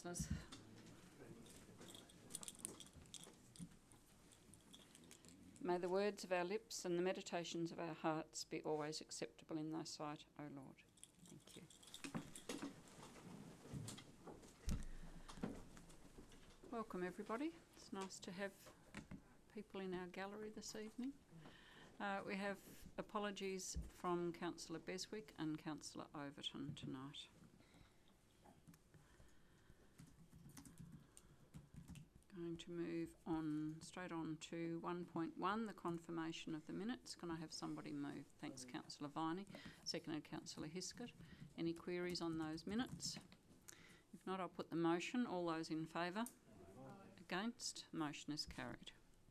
councillors. May the words of our lips and the meditations of our hearts be always acceptable in thy sight, O Lord. Thank you. Welcome everybody. It's nice to have people in our gallery this evening. We have apologies from Councillor Beswick and Councillor Overton tonight. Going to move on straight on to 1.1, the confirmation of the minutes. Can I have somebody move? Thanks, Councillor Viney. Seconded, Councillor Hiscott. Any queries on those minutes? If not, I'll put the motion. All those in favour? Against? Motion is carried.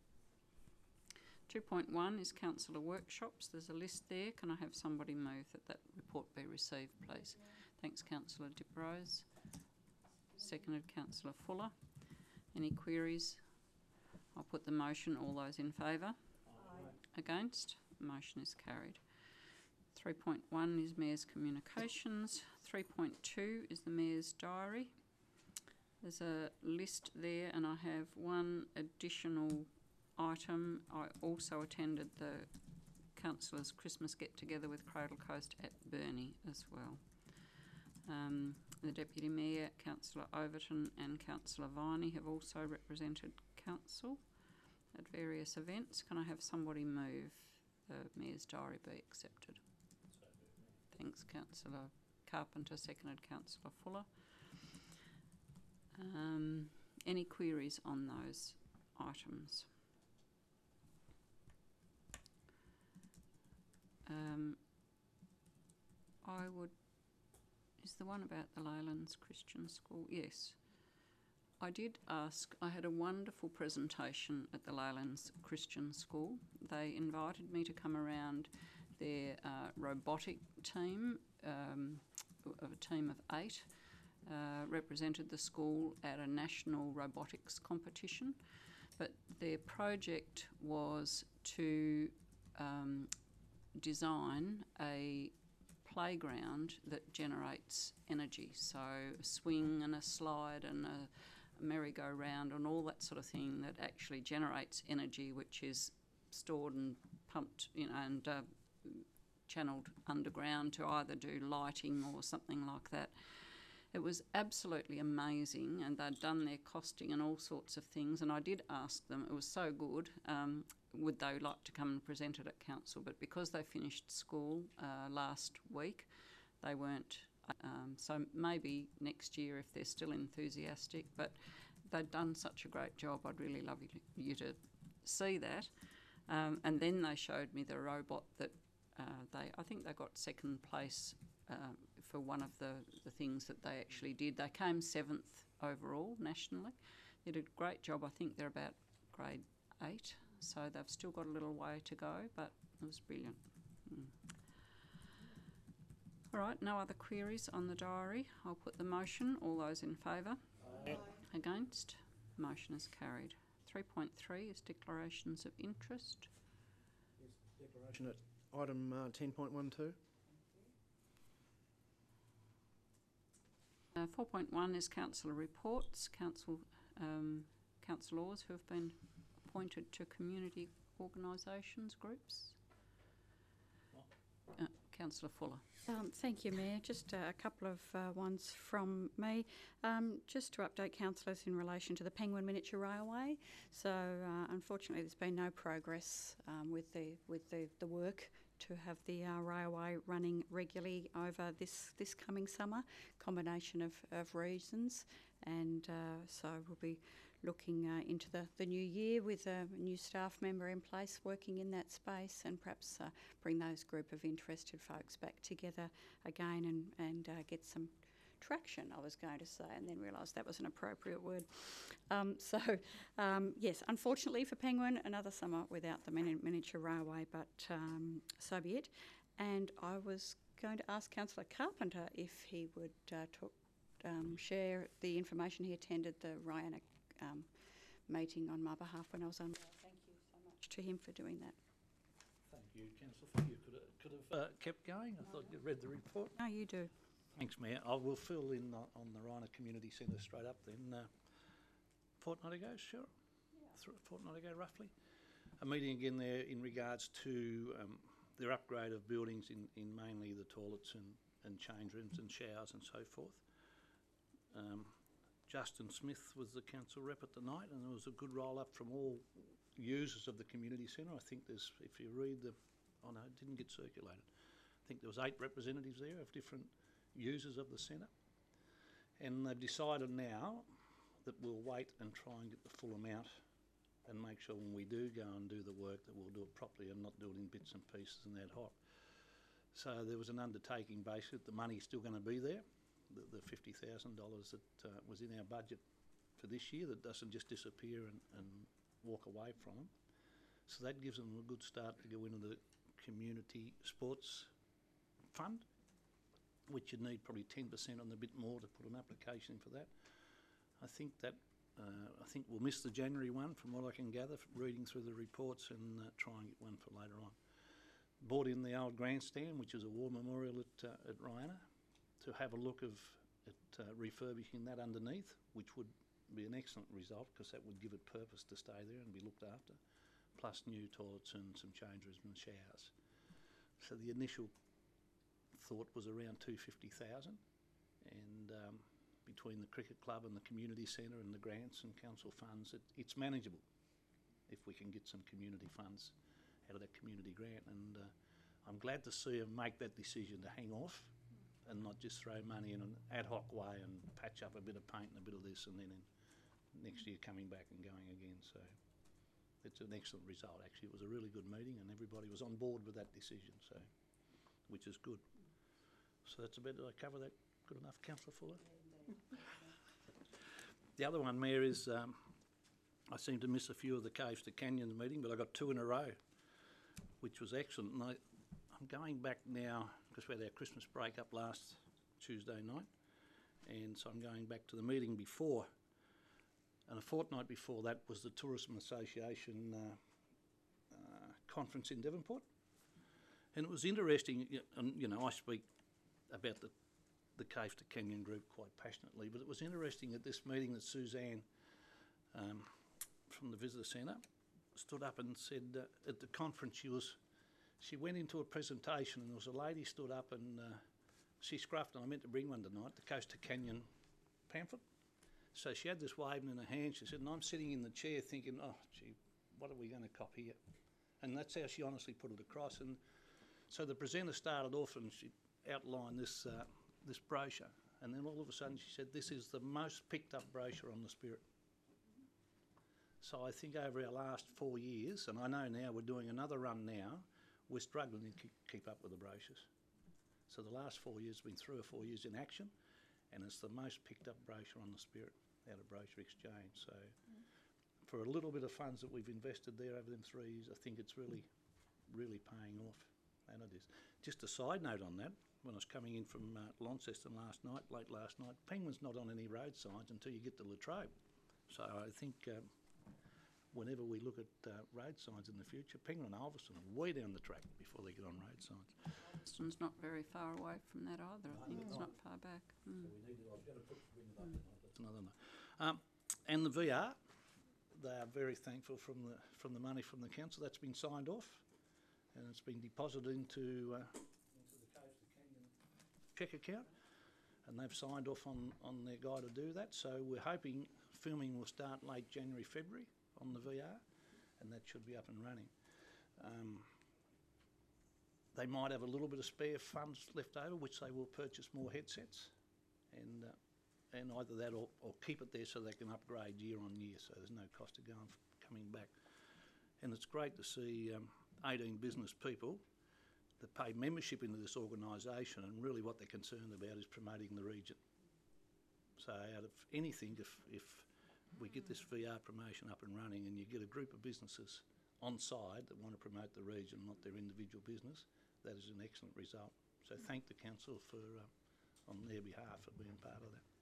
2.1 is councillor workshops. There's a list there. Can I have somebody move that report be received, please? Thanks, Councillor Diprose. Seconded, Councillor Fuller. Any queries? I'll put the motion. All those in favour? Aye. Against? Motion is carried. 3.1 is Mayor's communications. 3.2 is the Mayor's diary. There's a list there and I have one additional item. I also attended the councillors' Christmas get-together with Cradle Coast at Burnie as well. The Deputy Mayor, Councillor Overton and Councillor Viney have also represented council at various events. Can I have somebody move the Mayor's diary be accepted? Thanks, Councillor Carpenter. Seconded, Councillor Fuller. Any queries on those items? Is the one about the Leylands Christian School? Yes. I did ask. I had a wonderful presentation at the Leylands Christian School. They invited me to come around their robotic team, of a team of 8, represented the school at a national robotics competition. But their project was to design a playground that generates energy, so a swing and a slide and a merry-go-round and all that sort of thing that actually generates energy, which is stored and pumped, and channeled underground to either do lighting or something like that. It was absolutely amazing, and they'd done their costing and all sorts of things, and I did ask them, it was so good, would they like to come and present it at council, but because they finished school last week, they weren't, so maybe next year if they're still enthusiastic, but they'd done such a great job. I'd really love you to see that. And then they showed me the robot that I think they got second place for one of the things that they actually did. They came 7th overall nationally. They did a great job. I think they're about grade 8, so they've still got a little way to go, but it was brilliant. All right, no other queries on the diary. I'll put the motion. All those in favour? Aye. Against? Motion is carried. 3.3 is declarations of interest. Yes, declaration at item 10.12. 4.1 is councillor reports. Councillors who have been appointed to community organisations, groups. Councillor Fuller. Thank you, Mayor. Just a couple of ones from me. Just to update councillors in relation to the Penguin Miniature Railway. So unfortunately there's been no progress with the work to have the railway running regularly over this coming summer, combination of reasons, and so we'll be looking into the new year with a new staff member in place working in that space, and perhaps bring those group of interested folks back together again and get some traction, I was going to say, and then realised that was an appropriate word. Yes, unfortunately for Penguin, another summer without the miniature railway, but so be it. And I was going to ask Councillor Carpenter if he would share the information. He attended the Rihanna meeting on my behalf when I was unwell. Thank you so much to him for doing that. Thank you, Councillor. Thank you. Could have kept going. I thought you'd read the report. No, you do. Thanks, Mayor. I will fill in on the Rhino Community Centre straight up then. Fortnight ago, sure? Yeah. Fortnight ago, roughly. A meeting again there in regards to their upgrade of buildings in mainly the toilets and change rooms and showers and so forth. Justin Smith was the council rep at the night, and there was a good roll-up from all users of the community centre. I think there's, if you read the, oh no, it didn't get circulated. I think there was 8 representatives there of different users of the centre. And they've decided now that we'll wait and try and get the full amount and make sure when we do go and do the work that we'll do it properly and not do it in bits and pieces and ad hoc. So there was an undertaking basically that the money's still going to be there, the $50,000 that was in our budget for this year, that doesn't just disappear and walk away from them. So that gives them a good start to go into the community sports fund, which you'd need probably 10% on the bit more to put an application for that. I think that I think we'll miss the January one from what I can gather from reading through the reports, and try and get one for later on. Bought in the old grandstand, which is a war memorial at Rihanna, to have a look at refurbishing that underneath, which would be an excellent result because that would give it purpose to stay there and be looked after, plus new toilets and some change rooms and showers. So the initial thought was around $250,000, and between the cricket club and the community centre and the grants and council funds, it's manageable if we can get some community funds out of that community grant. And I'm glad to see them make that decision to hang off and not just throw money in an ad hoc way and patch up a bit of paint and a bit of this, and then next year coming back and going again. So it's an excellent result, actually. It was a really good meeting and everybody was on board with that decision, so which is good. So that's about, did I cover that good enough, Councillor Fuller? The other one, Mayor, is I seem to miss a few of the Caves to Canyons meeting, but I got 2 in a row, which was excellent. And I'm going back now, because we had our Christmas break up last Tuesday night, and so I'm going back to the meeting before, and a fortnight before that was the Tourism Association conference in Devonport. And it was interesting, and you know, I speak about the Caves to Canyon group quite passionately, but it was interesting at this meeting that Suzanne from the Visitor Centre stood up and said at the conference she went into a presentation, and there was a lady stood up and she scruffed, and I meant to bring one tonight, the Coast to Canyon pamphlet. So she had this waving in her hand. She said, and I'm sitting in the chair thinking, oh gee, what are we going to cop here? And that's how she honestly put it across. And so the presenter started off and she outlined this this brochure, and then all of a sudden she said, this is the most picked up brochure on the Spirit. So I think over our last 4 years, and I know now we're doing another run now, we're struggling to keep up with the brochures. So the last 4 years have been 3 or 4 years in action, and it's the most picked up brochure on the Spirit out of Brochure Exchange. So for a little bit of funds that we've invested there over them 3 years, I think it's really, really paying off, and it is. Just a side note on that, when I was coming in from Launceston late last night, Penguin's not on any road signs until you get to Latrobe. So I think whenever we look at road signs in the future, Penguin and Ulverstone are way down the track before they get on road signs. Ulverstone's not very far away from that either. I think it's not far back. So we need to, I was going to put wind up tonight, that's another note. And the VR, they are very thankful from the money from the council. That's been signed off, and it's been deposited into the Caves to Canyon check account, and they've signed off on their guy to do that. So we're hoping filming will start late January, February on the VR, and that should be up and running. They might have a little bit of spare funds left over, which they will purchase more headsets, and either that or keep it there so they can upgrade year on year, so there's no cost of coming back. And it's great to see 18 business people that pay membership into this organisation, and really what they're concerned about is promoting the region. So out of anything, if we get this VR promotion up and running and you get a group of businesses on side that want to promote the region, not their individual business, that is an excellent result. So thank the council for, on their behalf, for being part of that.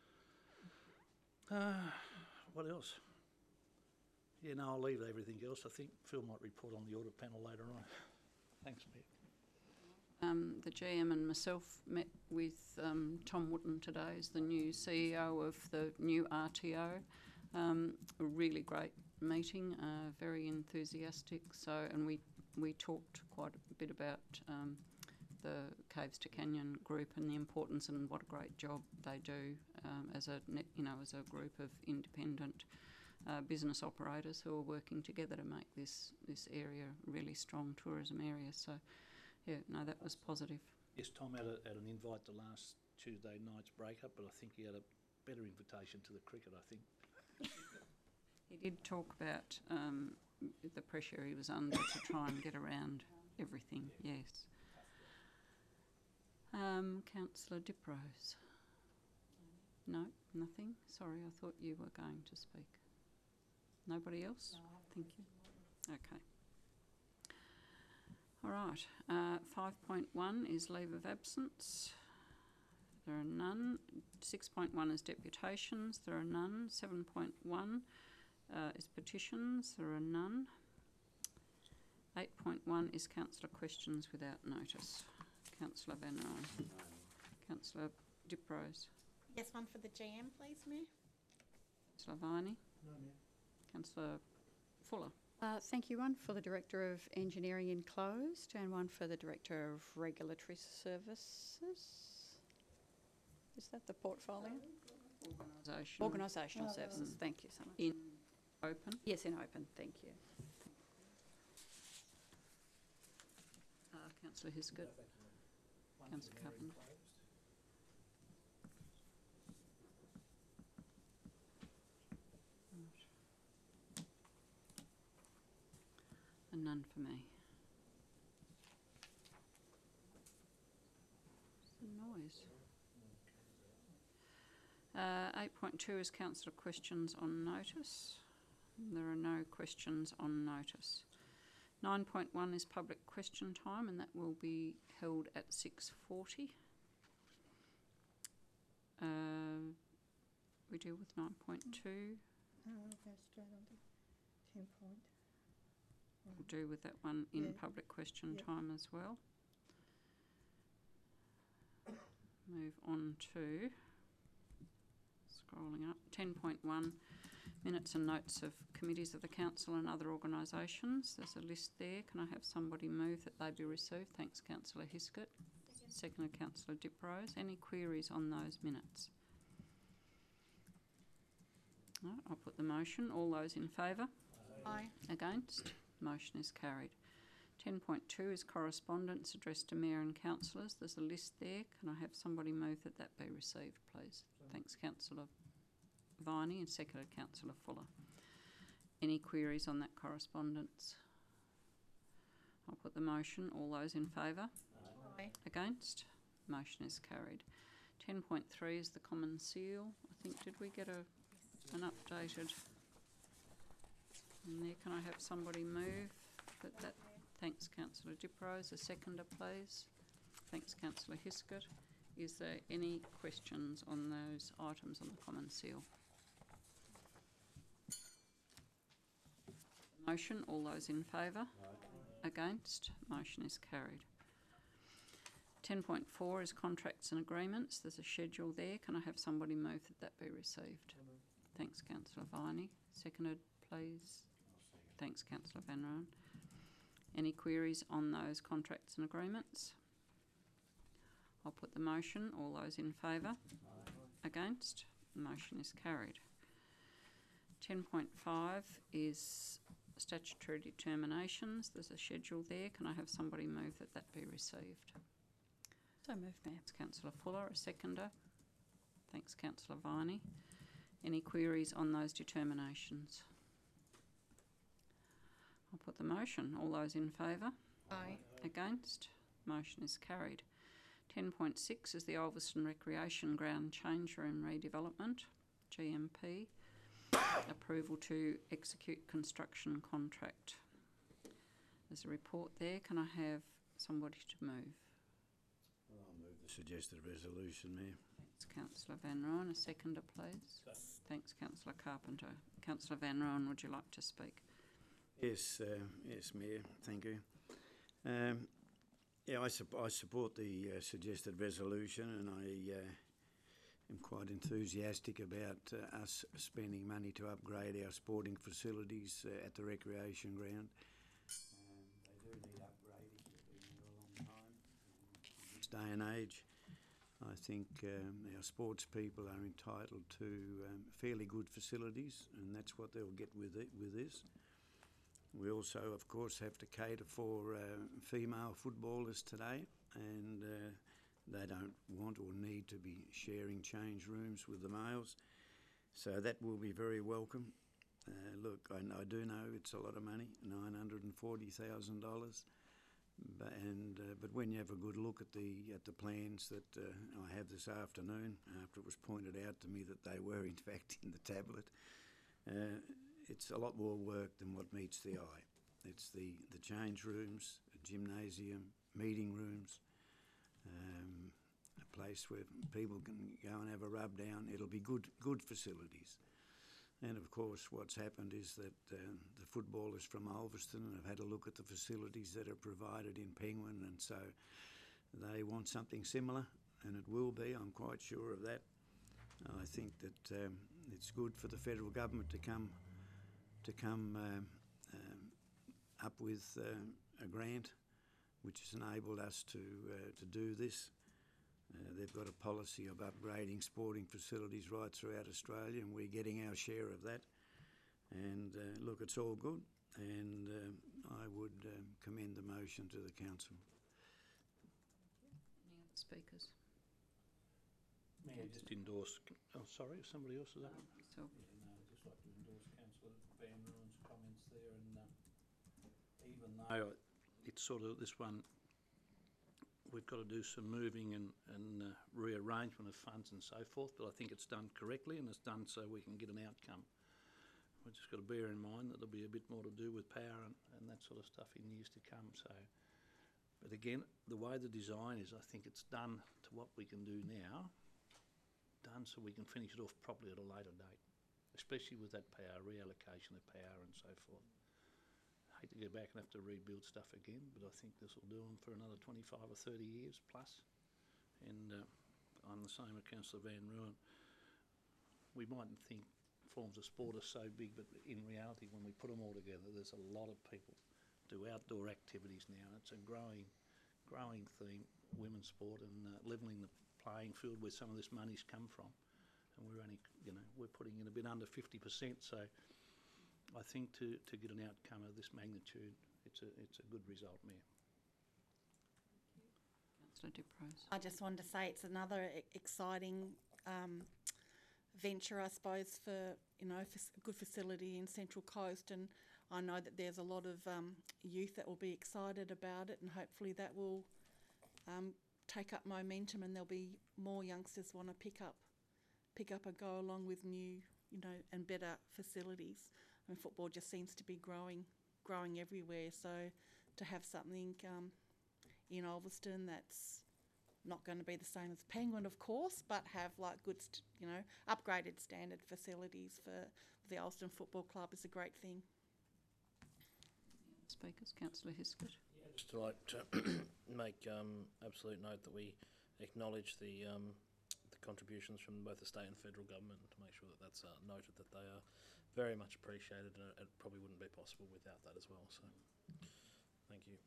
What else? Yeah, no, I'll leave everything else. I think Phil might report on the audit panel later on. Thanks, Mayor. the GM and myself met with Tom Wootton today as the new CEO of the new RTO. A really great meeting, very enthusiastic. And we talked quite a bit about the Caves to Canyon group and the importance and what a great job they do as a group of independent business operators who are working together to make this area a really strong tourism area. So, yeah, no, that was positive. Yes, Tom had an invite to last Tuesday night's breakup, but I think he had a better invitation to the cricket, I think. He did talk about the pressure he was under to try and get around everything, yes. Councillor Diprose. No, nothing? Sorry, I thought you were going to speak. Nobody else? Thank you. Okay. All right. 5.1 is leave of absence. There are none. 6.1 is deputations. There are none. 7.1 is petitions. There are none. 8.1 is councillor questions without notice. Councillor Van Ryn. Councillor Diprose. Yes, one for the GM, please, Mayor. Councillor Viney. No, Mayor. Councillor Fuller. Thank you. One for the Director of Engineering Enclosed and one for the Director of Regulatory Services. Is that the portfolio? Organisational Services. Thank you so much. In open. Yes, in open. Thank you. Councillor Hiscott. Councillor Carpenter. And none for me. What's the noise? 8.2 is councillor questions on notice. There are no questions on notice. 9.1 is public question time, and that will be held at 6:40. We deal with 9.2. Go straight on to 10 point. We'll do with that one in Yeah. public question Yep. time as well. Move on to, scrolling up, 10.1, minutes and notes of committees of the council and other organisations. There's a list there. Can I have somebody move that they be received? Thanks, Councillor Hiscott. Seconded, Councillor Diprose. Any queries on those minutes? No, I'll put the motion. All those in favour? Aye. Against? Motion is carried. 10.2 is correspondence addressed to Mayor and councillors. There's a list there. Can I have somebody move that that be received, please? Thanks, Councillor Viney, and seconded, Councillor Fuller. Any queries on that correspondence? I'll put the motion. All those in favour? Aye. Against? Motion is carried. 10.3 is the common seal. I think, did we get an updated... And there, can I have somebody move that? Thanks, Councillor Diprose. A seconder, please. Thanks, Councillor Hiscott. Is there any questions on those items on the common seal? Motion. All those in favour? Against? Motion is carried. 10.4 is contracts and agreements. There's a schedule there. Can I have somebody move that that be received? Thanks, Councillor Viney. Seconded, please. Thanks, Councillor Van Ryn. Any queries on those contracts and agreements? I'll put the motion. All those in favour? Against? Motion is carried. 10.5 is statutory determinations. There's a schedule there. Can I have somebody move that that be received? So moved, Mayor. It's Councillor Fuller, a seconder. Thanks, Councillor Viney. Any queries on those determinations? I'll put the motion. All those in favour? Aye. Against? Motion is carried. 10.6 is the Ulverston Recreation Ground Change Room Redevelopment, GMP. Approval to execute construction contract. There's a report there. Can I have somebody to move? I'll move the suggested resolution, Mayor. Thanks, Councillor Van Ryn. A seconder, please. Thanks, Councillor Carpenter. Councillor Van Ryn, would you like to speak? Yes, Mayor, thank you. Yeah, I support the suggested resolution, and I am quite enthusiastic about us spending money to upgrade our sporting facilities at the recreation ground. They do need upgrading. They've been there a long time. In this day and age, I think our sports people are entitled to fairly good facilities, and that's what they'll get with this. We also, of course, have to cater for female footballers today, and they don't want or need to be sharing change rooms with the males. So that will be very welcome. Look, I do know it's a lot of money, $940,000. But when you have a good look at the plans that I have this afternoon, after it was pointed out to me that they were in fact in the tablet, it's a lot more work than what meets the eye. It's the change rooms, a gymnasium, meeting rooms, a place where people can go and have a rub down. It'll be good facilities. And of course what's happened is that the footballers from Ulverston have had a look at the facilities that are provided in Penguin, and so they want something similar, and it will be, I'm quite sure of that. I think that it's good for the federal government to come up with a grant which has enabled us to do this. They've got a policy of upgrading sporting facilities right throughout Australia, and we're getting our share of that. And look, it's all good, and I would commend the motion to the council. Any other speakers? May I just endorse, oh sorry, if somebody else is up? So, Yeah, no, I'd just like to endorse Councillor Van Ruin's comments there, and even though it's sort of this one, we've got to do some moving and rearrangement of funds and so forth, but I think it's done correctly, and it's done so we can get an outcome. We've just got to bear in mind that there'll be a bit more to do with power and that sort of stuff in years to come. So, but again, the way the design is, I think it's done to what we can do now, done so we can finish it off properly at a later date, especially with that power, reallocation of power and so forth. I hate to go back and have to rebuild stuff again, but I think this will do them for another 25 or 30 years plus. And I'm the same with Councillor Van Ruin. We mightn't think forms of sport are so big, but in reality, when we put them all together, there's a lot of people do outdoor activities now. It's a growing theme, women's sport, and levelling the playing field where some of this money's come from. And we're only, we're putting in a bit under 50%. So I think to get an outcome of this magnitude, it's a good result, Mayor. Councillor Diprose. I just wanted to say it's another exciting venture, I suppose, for for good facility in Central Coast, and I know that there's a lot of youth that will be excited about it, and hopefully that will take up momentum, and there'll be more youngsters want to pick up and go along with new, and better facilities. And football just seems to be growing everywhere. So to have something in Ulverston that's not going to be the same as Penguin, of course, but have like good, upgraded standard facilities for the Ulverston Football Club is a great thing. Speakers, Councillor Hiskett. Yeah, just like to make absolute note that we acknowledge the contributions from both the state and federal government, to make sure that that's noted, that they are very much appreciated, and it probably wouldn't be possible without that as well. So, thank you.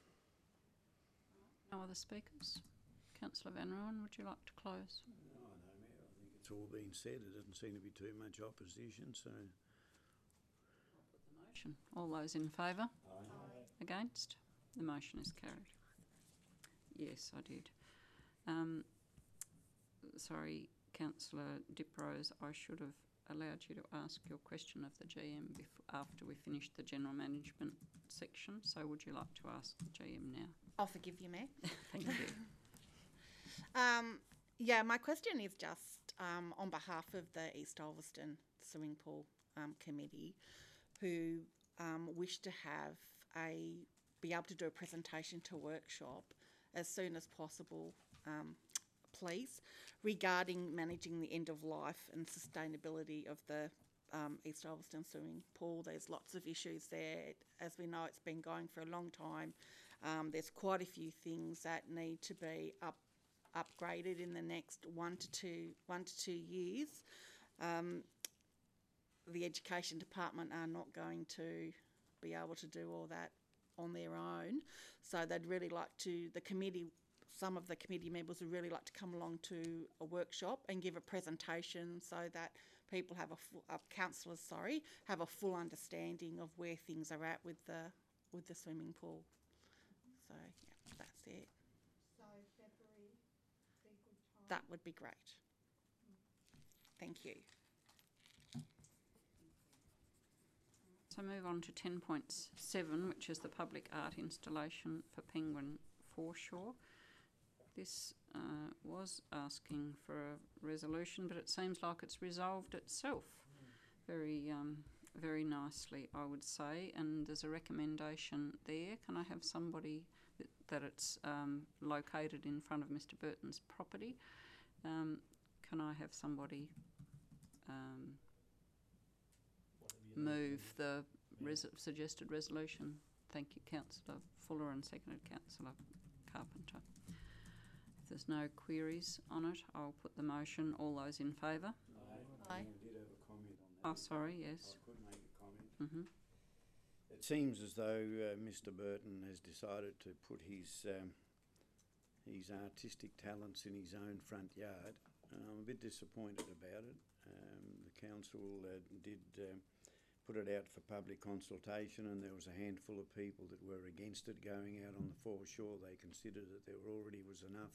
No other speakers? Councillor Van Ruin, would you like to close? No, Mayor, I think it's all been said. There doesn't seem to be too much opposition, so... I'll put the motion. All those in favour? Aye. Against? The motion is carried. Yes, I did. Sorry, Councillor Diprose, I should have allowed you to ask your question of the GM after we finished the general management section. So would you like to ask the GM now? I'll forgive you, Mayor. Thank you. Yeah, my question is just on behalf of the East Ulverston Swimming Pool Committee, who wish to be able to do a presentation to workshop as soon as possible, please, regarding managing the end of life and sustainability of the East Ulverston Swimming Pool. There's lots of issues there. As we know, it's been going for a long time. There's quite a few things that need to be upgraded in the next 1 to 2 years. The Education Department are not going to be able to do all that on their own, so they'd really like to, some of the committee members would really like to come along to a workshop and give a presentation so that people have councillors have a full understanding of where things are at with the swimming pool. So yeah, that's it. So February be a good time. That would be great. Thank you. So move on to 10.7, which is the public art installation for Penguin Foreshore. This was asking for a resolution, but it seems like it's resolved itself very nicely, I would say, and there's a recommendation there. Can I have somebody that it's located in front of Mr. Burton's property? Can I have somebody move the suggested resolution? Thank you, Councillor Fuller, and seconded Councillor Carpenter. If there's no queries on it, I'll put the motion. All those in favour? Aye. I did have a comment on that. Oh, sorry, yes. I could make a comment. Mm-hmm. It seems as though Mr. Burton has decided to put his artistic talents in his own front yard, and I'm a bit disappointed about it. The council did put it out for public consultation, and there was a handful of people that were against it going out on the foreshore. They considered that there already was enough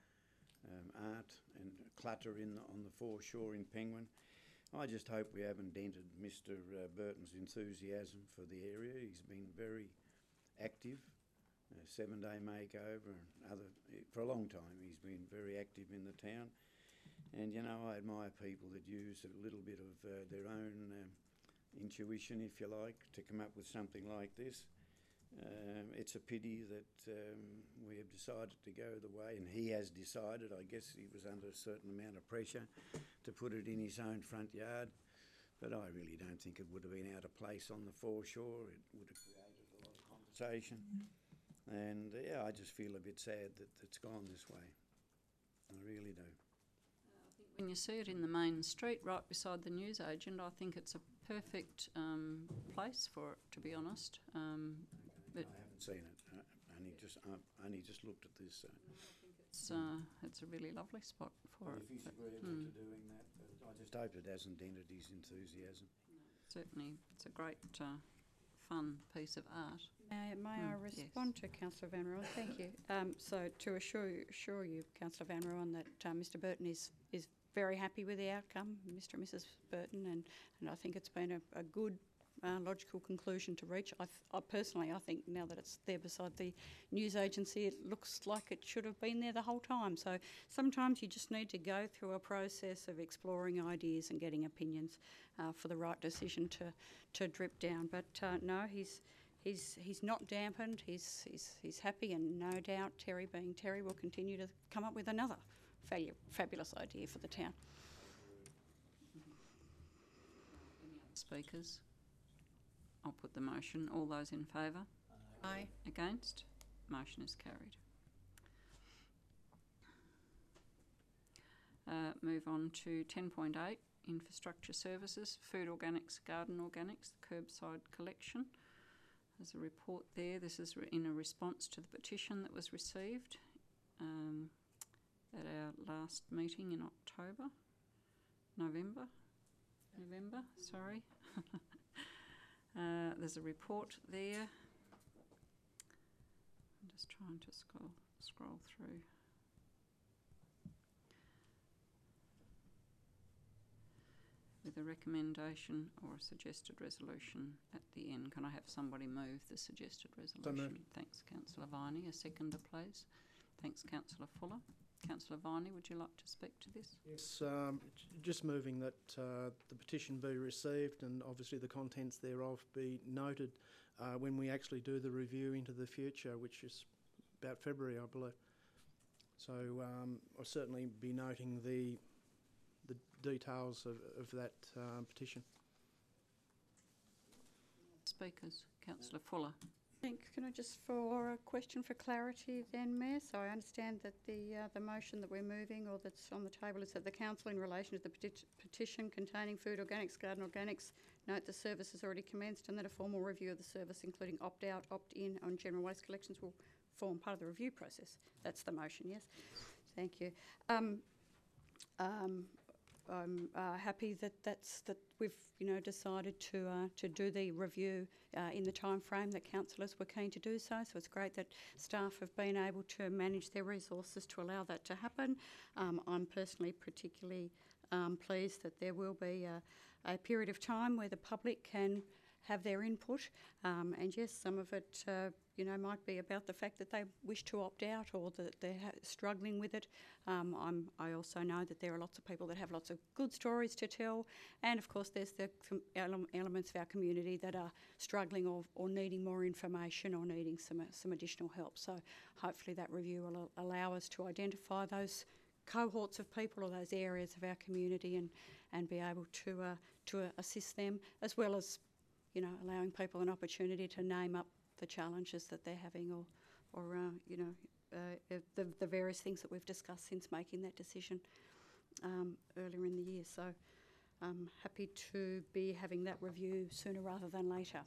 art and clutter on the foreshore in Penguin. I just hope we haven't dented Mr. Burton's enthusiasm for the area. He's been very active, 7-day makeover and for a long time he's been very active in the town. And you know, I admire people that use a little bit of their own intuition, if you like, to come up with something like this. It's a pity that we have decided to go the way, and he has decided. I guess he was under a certain amount of pressure to put it in his own front yard, but I really don't think it would have been out of place on the foreshore. It would have created a lot of conversation, and yeah, I just feel a bit sad that it's gone this way. I really do. When you see it in the main street right beside the newsagent, I think it's a perfect place for it, to be honest. I haven't seen it. I only just looked at this. It's a really lovely spot for it. If he's agreeable to doing that, I just hope it hasn't dented his enthusiasm. Certainly, it's a great fun piece of art. May I respond to Councillor Van Rooyen? Thank you. So to assure you, Councillor Van Rooyen, that Mr. Burton is very happy with the outcome, Mr. and Mrs. Burton, and I think it's been a good logical conclusion to reach. I personally think now that it's there beside the news agency, it looks like it should have been there the whole time. So sometimes you just need to go through a process of exploring ideas and getting opinions for the right decision to drip down. But no, he's not dampened. He's happy, and no doubt Terry, being Terry, will continue to come up with another fabulous idea for the town. Any other speakers? I'll put the motion. All those in favour? Aye. Against? Motion is carried. Move on to 10.8, infrastructure services, food organics, garden organics, the curbside collection. There's a report there. This is in a response to the petition that was received at our last meeting in November, sorry. There's a report there. I'm just trying to scroll through. With a recommendation or a suggested resolution at the end. Can I have somebody move the suggested resolution? Thanks, Councillor Viney. A seconder, please. Thanks, Councillor Fuller. Councillor Viney, would you like to speak to this? Yes, just moving that the petition be received and obviously the contents thereof be noted when we actually do the review into the future, which is about February, I believe. So I'll certainly be noting the details of that petition. Speakers. Councillor Fuller. Can I just, for a question for clarity then, Mayor? So I understand that the motion that we're moving or that's on the table is that the council, in relation to the petition containing food organics, garden organics, note the service has already commenced and that a formal review of the service, including opt-out, opt-in on general waste collections, will form part of the review process. That's the motion, yes? Thank you. I'm happy that we've decided to do the review in the time frame that councillors were keen to do so. So it's great that staff have been able to manage their resources to allow that to happen. I'm personally particularly pleased that there will be a period of time where the public can have their input, and yes, some of it might be about the fact that they wish to opt out or that they're struggling with it. I also know that there are lots of people that have lots of good stories to tell, and of course there's the elements of our community that are struggling or needing more information or needing some additional help. So hopefully that review will allow us to identify those cohorts of people or those areas of our community and be able to assist them, as well as allowing people an opportunity to name up the challenges that they're having or the various things that we've discussed since making that decision earlier in the year. So I'm happy to be having that review sooner rather than later.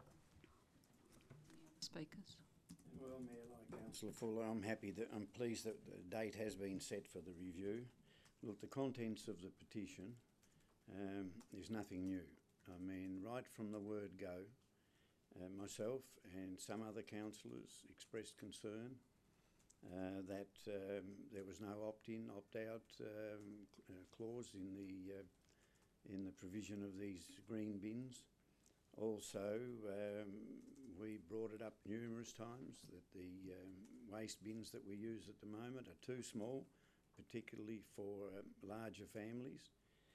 Speakers? Well, Mayor, like Councillor Fuller, I'm pleased that the date has been set for the review. Look, the contents of the petition is nothing new. I mean, right from the word go, myself and some other councillors expressed concern that there was no opt-in, opt-out clause in the provision of these green bins. Also, we brought it up numerous times that the waste bins that we use at the moment are too small, particularly for larger families.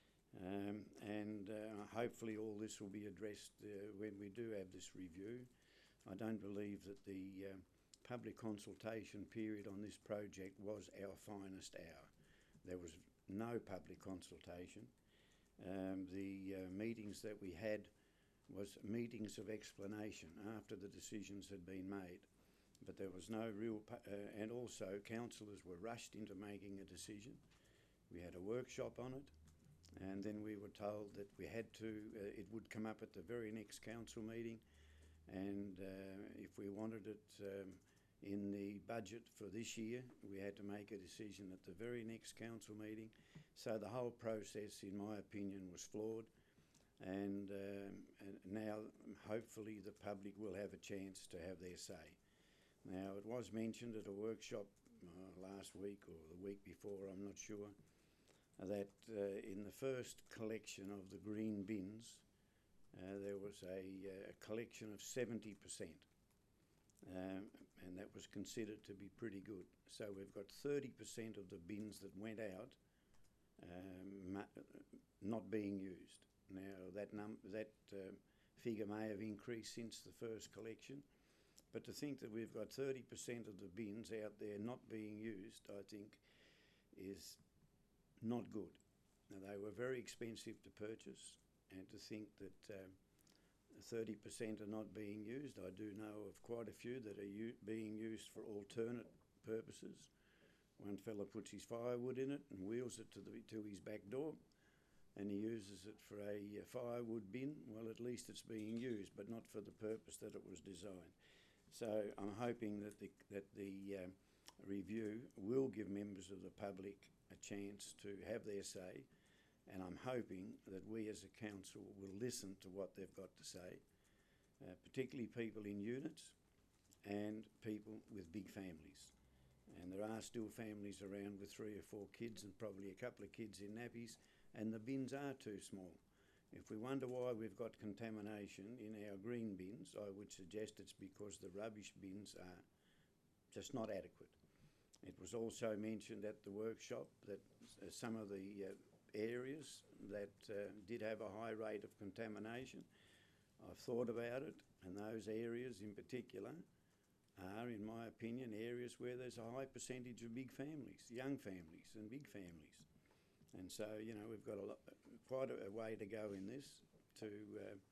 Hopefully all this will be addressed when we do have this review. I don't believe that the public consultation period on this project was our finest hour. There was no public consultation. The meetings that we had was meetings of explanation after the decisions had been made, but there was no real and also councillors were rushed into making a decision. We had a workshop on it, and then we were told that we had to, it would come up at the very next council meeting, and if we wanted it in the budget for this year, we had to make a decision at the very next council meeting. So the whole process, in my opinion, was flawed, and now hopefully the public will have a chance to have their say. Now, it was mentioned at a workshop last week or the week before, I'm not sure, that in the first collection of the green bins, there was a collection of 70%, and that was considered to be pretty good. So we've got 30% of the bins that went out not being used. Now that figure may have increased since the first collection, but to think that we've got 30% of the bins out there not being used, I think, is not good. Now, they were very expensive to purchase, and to think that 30% are not being used. I do know of quite a few that are being used for alternate purposes. One fella puts his firewood in it and wheels it to his back door, and he uses it for a firewood bin. Well, at least it's being used, but not for the purpose that it was designed. So I'm hoping that the review will give members of the public a chance to have their say, and I'm hoping that we as a council will listen to what they've got to say, particularly people in units and people with big families. And there are still families around with 3 or 4 kids and probably a couple of kids in nappies, and the bins are too small. If we wonder why we've got contamination in our green bins, I would suggest it's because the rubbish bins are just not adequate. It was also mentioned at the workshop that some of the areas that did have a high rate of contamination, I've thought about it, and those areas in particular are, in my opinion, areas where there's a high percentage of big families, young families and big families. And so, you know, we've got quite a way to go in this to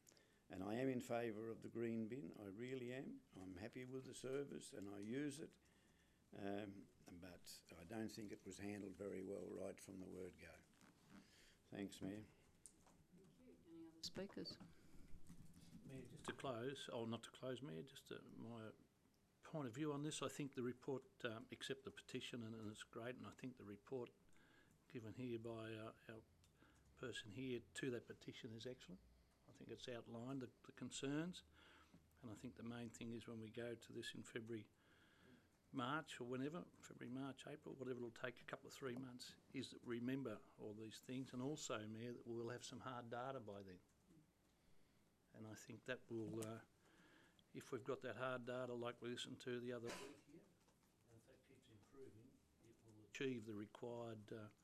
And I am in favour of the green bin, I really am. I'm happy with the service and I use it, but I don't think it was handled very well right from the word go. Thanks, Mayor. Any other speakers? Mayor, just to close, or not to close, Mayor, just my point of view on this, I think the report, accept the petition and it's great, and I think the report given here by our person here to that petition is excellent. I think it's outlined the concerns, and I think the main thing is when we go to this in February, March or whenever, February, March, April, whatever it'll take, a couple of 3 months, is that remember all these things, and also, Mayor, that we'll have some hard data by then. And I think that will, if we've got that hard data like we listened to the other week here, and if that keeps improving, it will achieve the required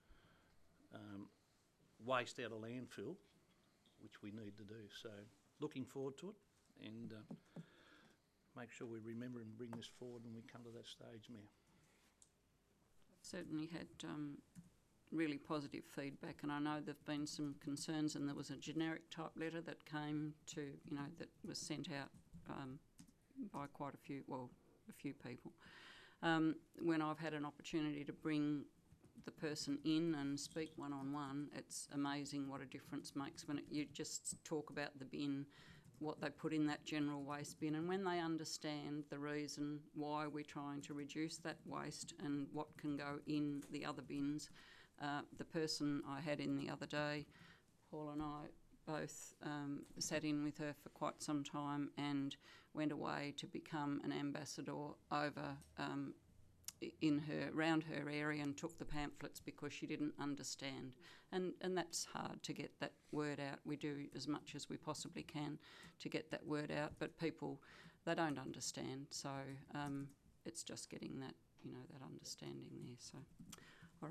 waste out of landfill, which we need to do. So looking forward to it, and make sure we remember and bring this forward when we come to that stage, Mayor. Certainly had really positive feedback, and I know there've been some concerns, and there was a generic type letter that came to, you know, that was sent out by quite a few, well, a few people. When I've had an opportunity to bring the person in and speak one-on-one, it's amazing what a difference makes when you just talk about the bin, what they put in that general waste bin, and when they understand the reason why we're trying to reduce that waste and what can go in the other bins. The person I had in the other day, Paul and I both sat in with her for quite some time and went away to become an ambassador over around her area, and took the pamphlets because she didn't understand, and that's hard to get that word out. We do as much as we possibly can to get that word out, but people, they don't understand, so it's just getting that, you know, that understanding there. So all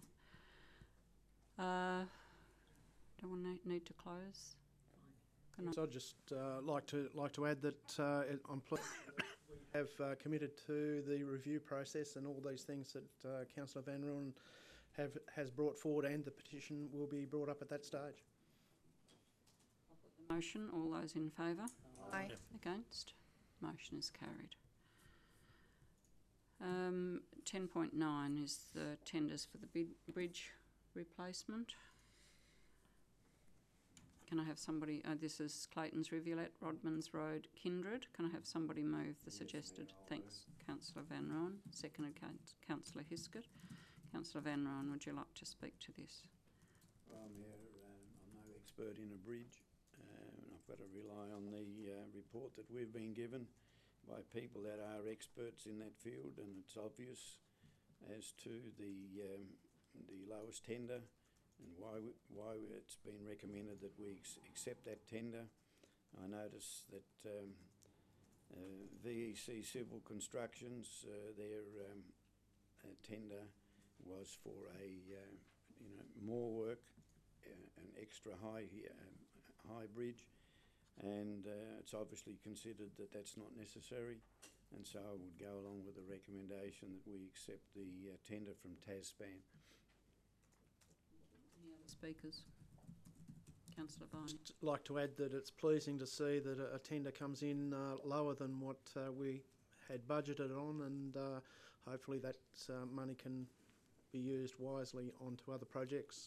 right, don't we need to close? So I'd just like to add that I'm pleased we have committed to the review process and all these things that Councillor Van Rooyen has brought forward, and the petition will be brought up at that stage. I'll put the motion. All those in favour? Aye. Against? Motion is carried. 10.9 is the tenders for the bridge replacement. Can I have somebody, this is Clayton's Rivulet, Rodman's Road, Kindred. Can I have somebody move the suggested? Thanks, Councillor Van Rooyen. Seconded, Councillor Hiskett. Councillor Van Rooyen, would you like to speak to this? Well, Mayor, I'm no expert in a bridge, and I've got to rely on the report that we've been given by people that are experts in that field, and it's obvious as to the lowest tender and why it's been recommended that we accept that tender. I noticed that VEC Civil Constructions, their tender was for more work, an extra high bridge, and it's obviously considered that that's not necessary, and so I would go along with the recommendation that we accept the tender from Taspan. Any other speakers? Councillor Viney. Just like to add that it's pleasing to see that a tender comes in lower than what we had budgeted on, and hopefully that money can be used wisely onto other projects.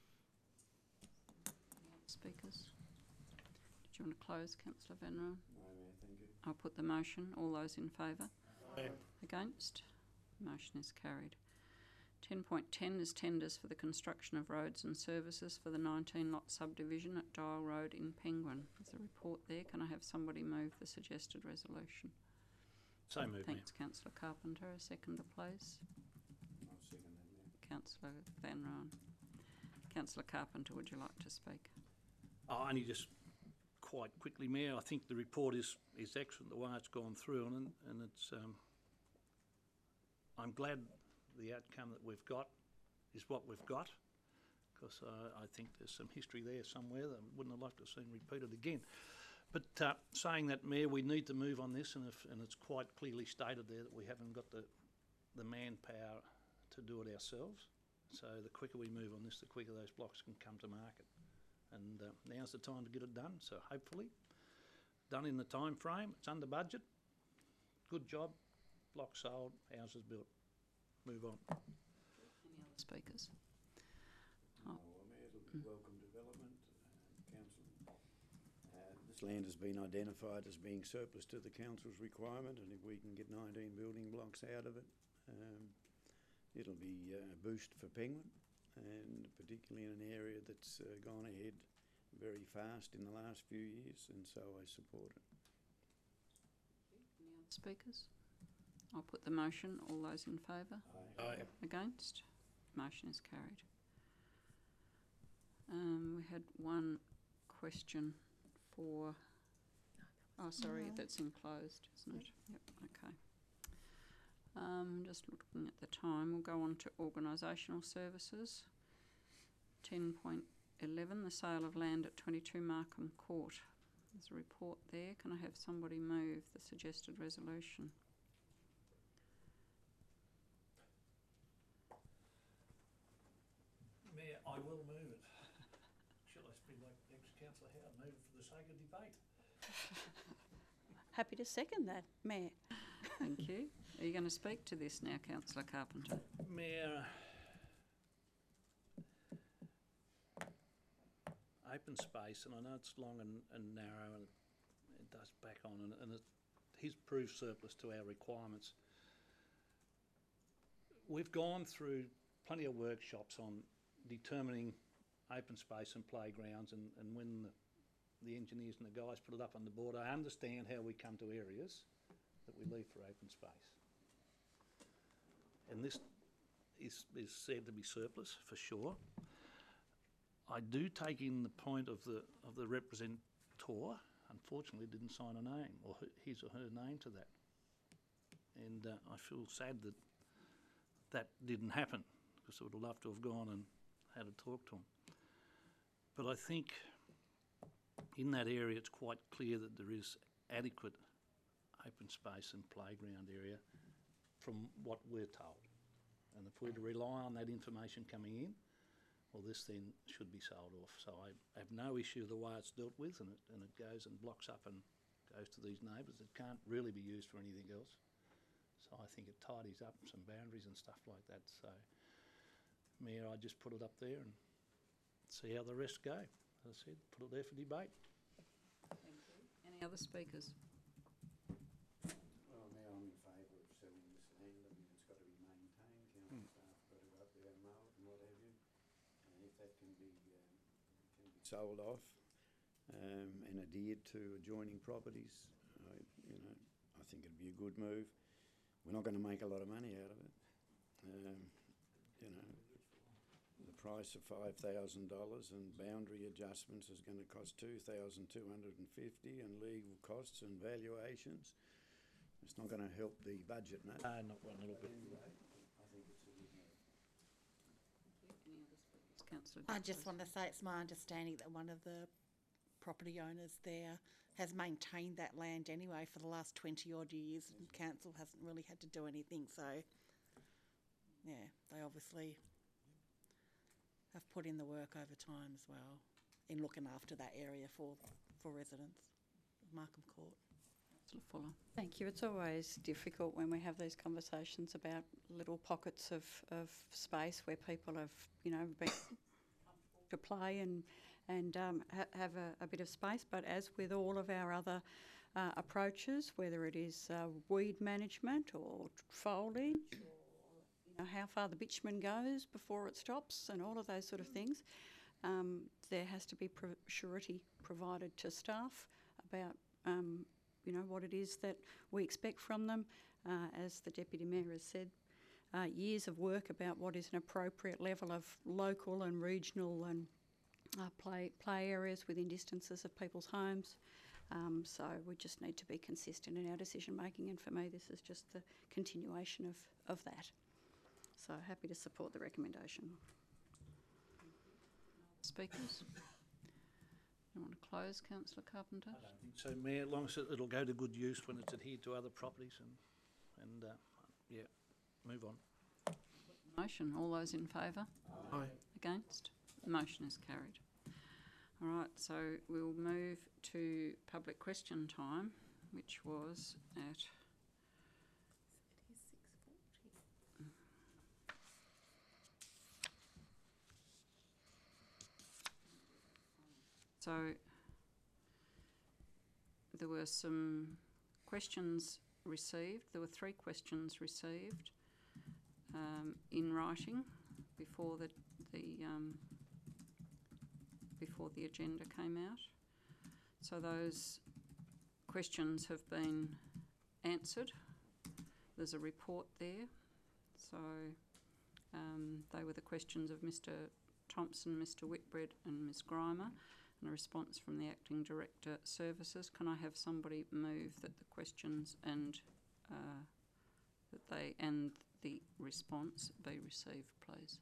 Any other speakers? Did you want to close, Councillor Van Rooyen? No, Mayor, thank you. I'll put the motion. All those in favour? Aye. Against? Motion is carried. 10.10 is tenders for the construction of roads and services for the 19-lot subdivision at Dial Road in Penguin. There's a report there. Can I have somebody move the suggested resolution? So moved, Mayor. Thanks, Councillor Carpenter. A seconder, please. I'll second that, Mayor. Councillor Van Rooyen. Councillor Carpenter, would you like to speak? Only just quite quickly, Mayor. I think the report is excellent, the way it's gone through, and it's. I'm glad the outcome that we've got is what we've got, because I think there's some history there somewhere that I wouldn't have liked to have seen repeated again. But saying that, Mayor, we need to move on this, and it's quite clearly stated there that we haven't got the manpower to do it ourselves. So the quicker we move on this, the quicker those blocks can come to market. And now's the time to get it done. So hopefully done in the time frame, it's under budget. Good job, block sold, houses built. Move on. Any other speakers? Oh, Mayor, it'll be welcome development. Council, this land has been identified as being surplus to the council's requirement, and if we can get 19 building blocks out of it, it'll be a boost for Penguin, and particularly in an area that's gone ahead very fast in the last few years, and so I support it. Any other speakers? I'll put the motion. All those in favour? Aye. Against? Motion is carried. We had one question for, oh sorry, that's enclosed, isn't it? Yep, okay. Just looking at the time, we'll go on to organisational services. 10.11, the sale of land at 22 Markham Court. There's a report there. Can I have somebody move the suggested resolution? Mayor, I will move it. Shall I be like ex-councillor Howard, move it for the sake of debate? Happy to second that, Mayor. Thank you. Are you going to speak to this now, Councillor Carpenter? Mayor, open space, and I know it's long and narrow, and it does back on, and he's proved surplus to our requirements. We've gone through plenty of workshops on determining open space and playgrounds, and when the engineers and the guys put it up on the board, I understand how we come to areas that we leave for open space. And this is said to be surplus for sure. I do take in the point of the representator. Unfortunately, didn't sign a name or his or her name to that, and I feel sad that that didn't happen, because I would have loved to have gone and had a talk to him. But I think in that area it's quite clear that there is adequate open space and playground area from what we're told. And if we're to rely on that information coming in, well, this then should be sold off. So I have no issue with the way it's dealt with, and it goes and blocks up and goes to these neighbours. It can't really be used for anything else. So I think it tidies up some boundaries and stuff like that. So, Mayor, I just put it up there and see how the rest go. As I said, put it there for debate. Thank you. Any other speakers? Well, now I'm in favour of selling this land. I mean, it's got to be maintained. Council staff got to go up there and mow it and what have you. And if that can be sold off and adhered to adjoining properties, I think it'd be a good move. We're not going to make a lot of money out of it. The price of $5,000 and boundary adjustments is going to cost $2,250, and legal costs and valuations. It's not going to help the budget, no. Not one little bit. Anyway, I think it's a good move. Any other speakers? Councillor I just Douglas. want to say it's my understanding that one of the property owners there has maintained that land anyway for the last 20 odd years, and council hasn't really had to do anything. So, yeah, they obviously have put in the work over time as well in looking after that area for residents of Markham Court. Councillor Fuller. Thank you. It's always difficult when we have these conversations about little pockets of space where people have, been to play and have a bit of space. But as with all of our other approaches, whether it is weed management or foliage, or how far the bitumen goes before it stops, and all of those sort of things, there has to be surety provided to staff about what it is that we expect from them. As the Deputy Mayor has said, years of work about what is an appropriate level of local and regional and play areas within distances of people's homes. So we just need to be consistent in our decision making, and for me this is just the continuation of that. So happy to support the recommendation. Speakers? You want to close, Councillor Carpenter? I don't think so, Mayor, as long as it'll go to good use when it's adhered to other properties and yeah, move on. Motion. All those in favour? Aye. Against? The motion is carried. All right, so we'll move to public question time, which was at It is 6:40. so there were some questions received. There were 3 questions received in writing before before the agenda came out. So those questions have been answered. There's a report there. So they were the questions of Mr. Thompson, Mr. Whitbread and Ms. Grimer, and a response from the Acting Director Services. Can I have somebody move that the questions and the response be received, please?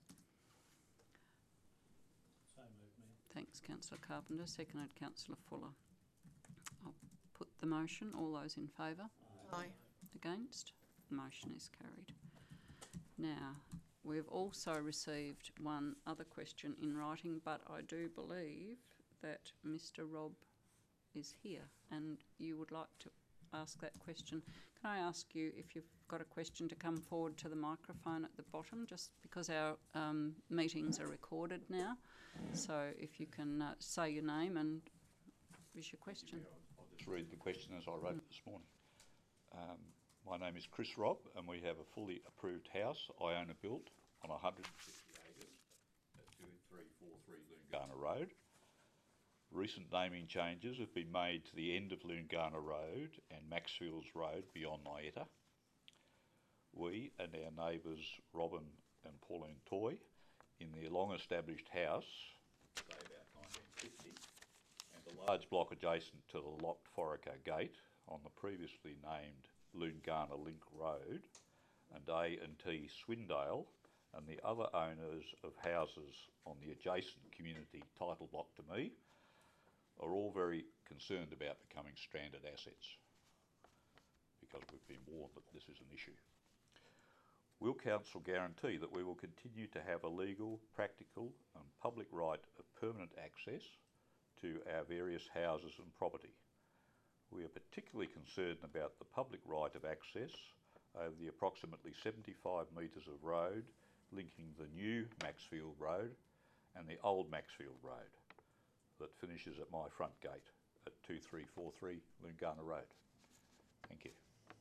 So moved, Mayor. Thanks, Councillor Carpenter. Seconded, Councillor Fuller. I'll put the motion. All those in favour? Aye. Against? The motion is carried. Now, we've also received one other question in writing, but I do believe that Mr. Rob is here and you would like to ask that question. Can I ask you, if you've got a question, to come forward to the microphone at the bottom, just because our meetings are recorded now. So if you can say your name and what's your question. I'll just read the question as I wrote it this morning. My name is Chris Robb and we have a fully approved house I own and built on 150 acres at 2343 Loongana Road. Recent naming changes have been made to the end of Loongana Road and Maxfields Road beyond Nyetta. We and our neighbours Robin and Pauline Toy in their long established house, say about 1950, and a large block adjacent to the locked Foraker Gate on the previously named Loongana Link Road, and A&T Swindale and the other owners of houses on the adjacent community title block to me are all very concerned about becoming stranded assets because we've been warned that this is an issue. Will Council guarantee that we will continue to have a legal, practical and public right of permanent access to our various houses and property? We are particularly concerned about the public right of access over the approximately 75 metres of road linking the new Maxfield Road and the old Maxfield Road that finishes at my front gate at 2343 Loongana Road. Thank you.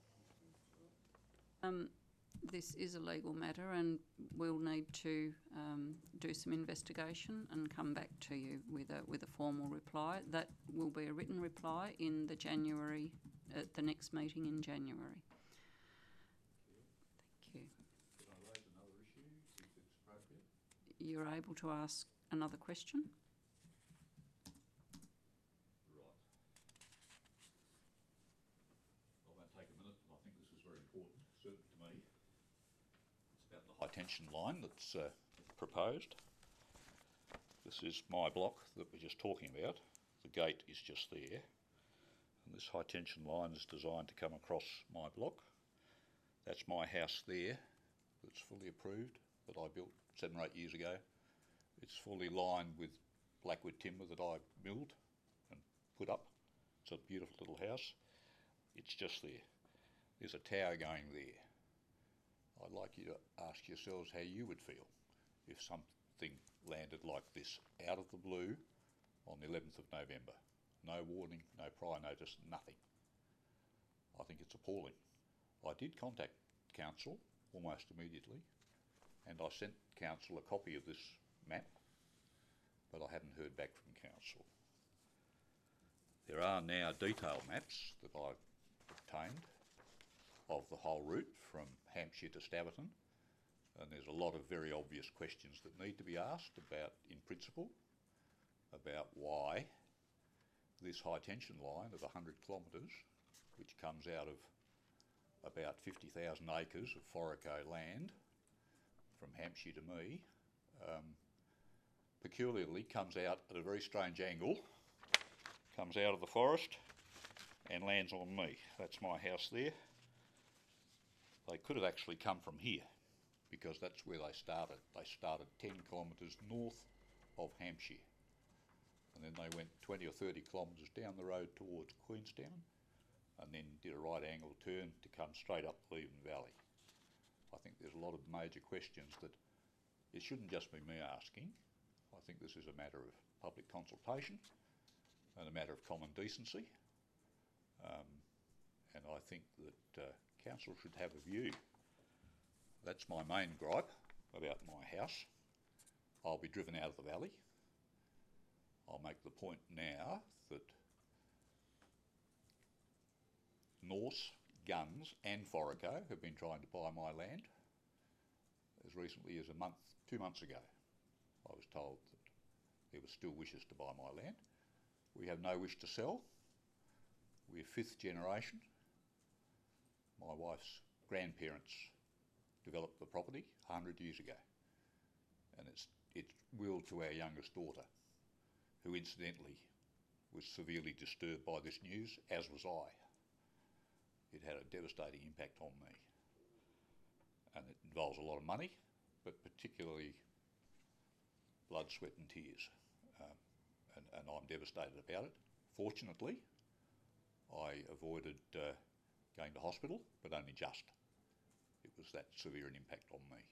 This is a legal matter and we'll need to do some investigation and come back to you with a formal reply. That will be a written reply in the January, at the next meeting in January. Thank you. Can I raise another issue if it's appropriate? You're able to ask another question? Right. I won't take a minute, but I think this is very important, certainly to me. It's about the high tension line that's proposed. This is my block that we're just talking about. The gate is just there. And this high tension line is designed to come across my block. That's my house there that's fully approved, that I built 7 or 8 years ago. It's fully lined with blackwood timber that I milled and put up. It's a beautiful little house. It's just there. There's a tower going there. I'd like you to ask yourselves how you would feel if something landed like this out of the blue on the 11th of November. No warning, no prior notice, nothing. I think it's appalling. I did contact Council almost immediately and I sent Council a copy of this map, but I haven't heard back from Council. There are now detailed maps that I've obtained of the whole route from Hampshire to Staverton, and there's a lot of very obvious questions that need to be asked about, in principle, about why this high tension line of 100 kilometres, which comes out of about 50,000 acres of Foraker land from Hampshire to me, peculiarly comes out at a very strange angle, comes out of the forest and lands on me. That's my house there. They could have actually come from here because that's where they started. They started 10 kilometres north of Hampshire. and then they went 20 or 30 kilometres down the road towards Queenstown, and then did a right angle turn to come straight up the Leven Valley. I think there's a lot of major questions that it shouldn't just be me asking. I think this is a matter of public consultation and a matter of common decency. And I think that council should have a view. That's my main gripe about my house. I'll be driven out of the valley. I'll make the point now that Norse, Guns and Foraco have been trying to buy my land. As recently as 2 months ago, I was told that there were still wishes to buy my land. We have no wish to sell. We're 5th generation. My wife's grandparents developed the property 100 years ago, and it's willed to our youngest daughter, who incidentally was severely disturbed by this news, as was I. It had a devastating impact on me, and it involves a lot of money, but particularly blood, sweat and tears, and I'm devastated about it. Fortunately, I avoided going to hospital, but only just. It was that severe an impact on me.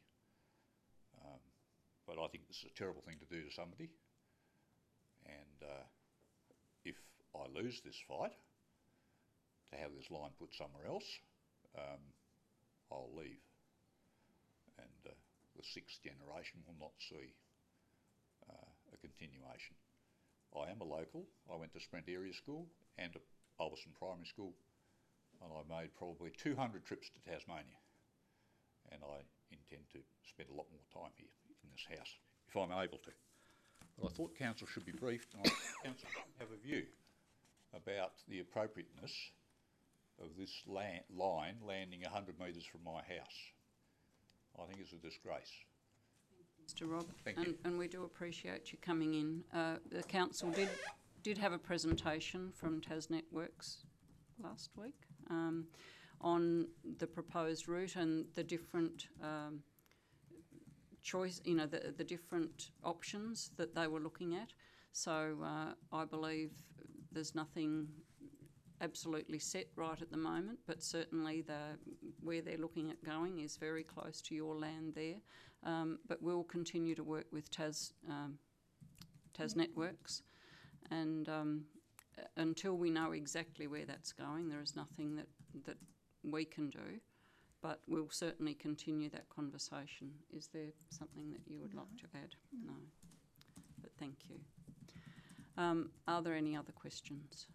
But I think this is a terrible thing to do to somebody, and if I lose this fight, to have this line put somewhere else, I'll leave, and the 6th generation will not see a continuation. I am a local. I went to Sprent Area School and to Ulverstone Primary School, and I made probably 200 trips to Tasmania, and I intend to spend a lot more time here in this house if I'm able to. But I thought council should be briefed, and I think council should have a view about the appropriateness of this line landing 100 metres from my house. I think it's a disgrace. Mr. Rob, Thank you. And we do appreciate you coming in. The council did have a presentation from TasNetworks last week on the proposed route and the different choice, the different options that they were looking at. So I believe there's nothing absolutely set right at the moment, but certainly where they're looking at going is very close to your land there. But we'll continue to work with TasNetworks, and until we know exactly where that's going, there is nothing that we can do. But we'll certainly continue that conversation. Is there something that you would like to add? No. But thank you. Are there any other questions?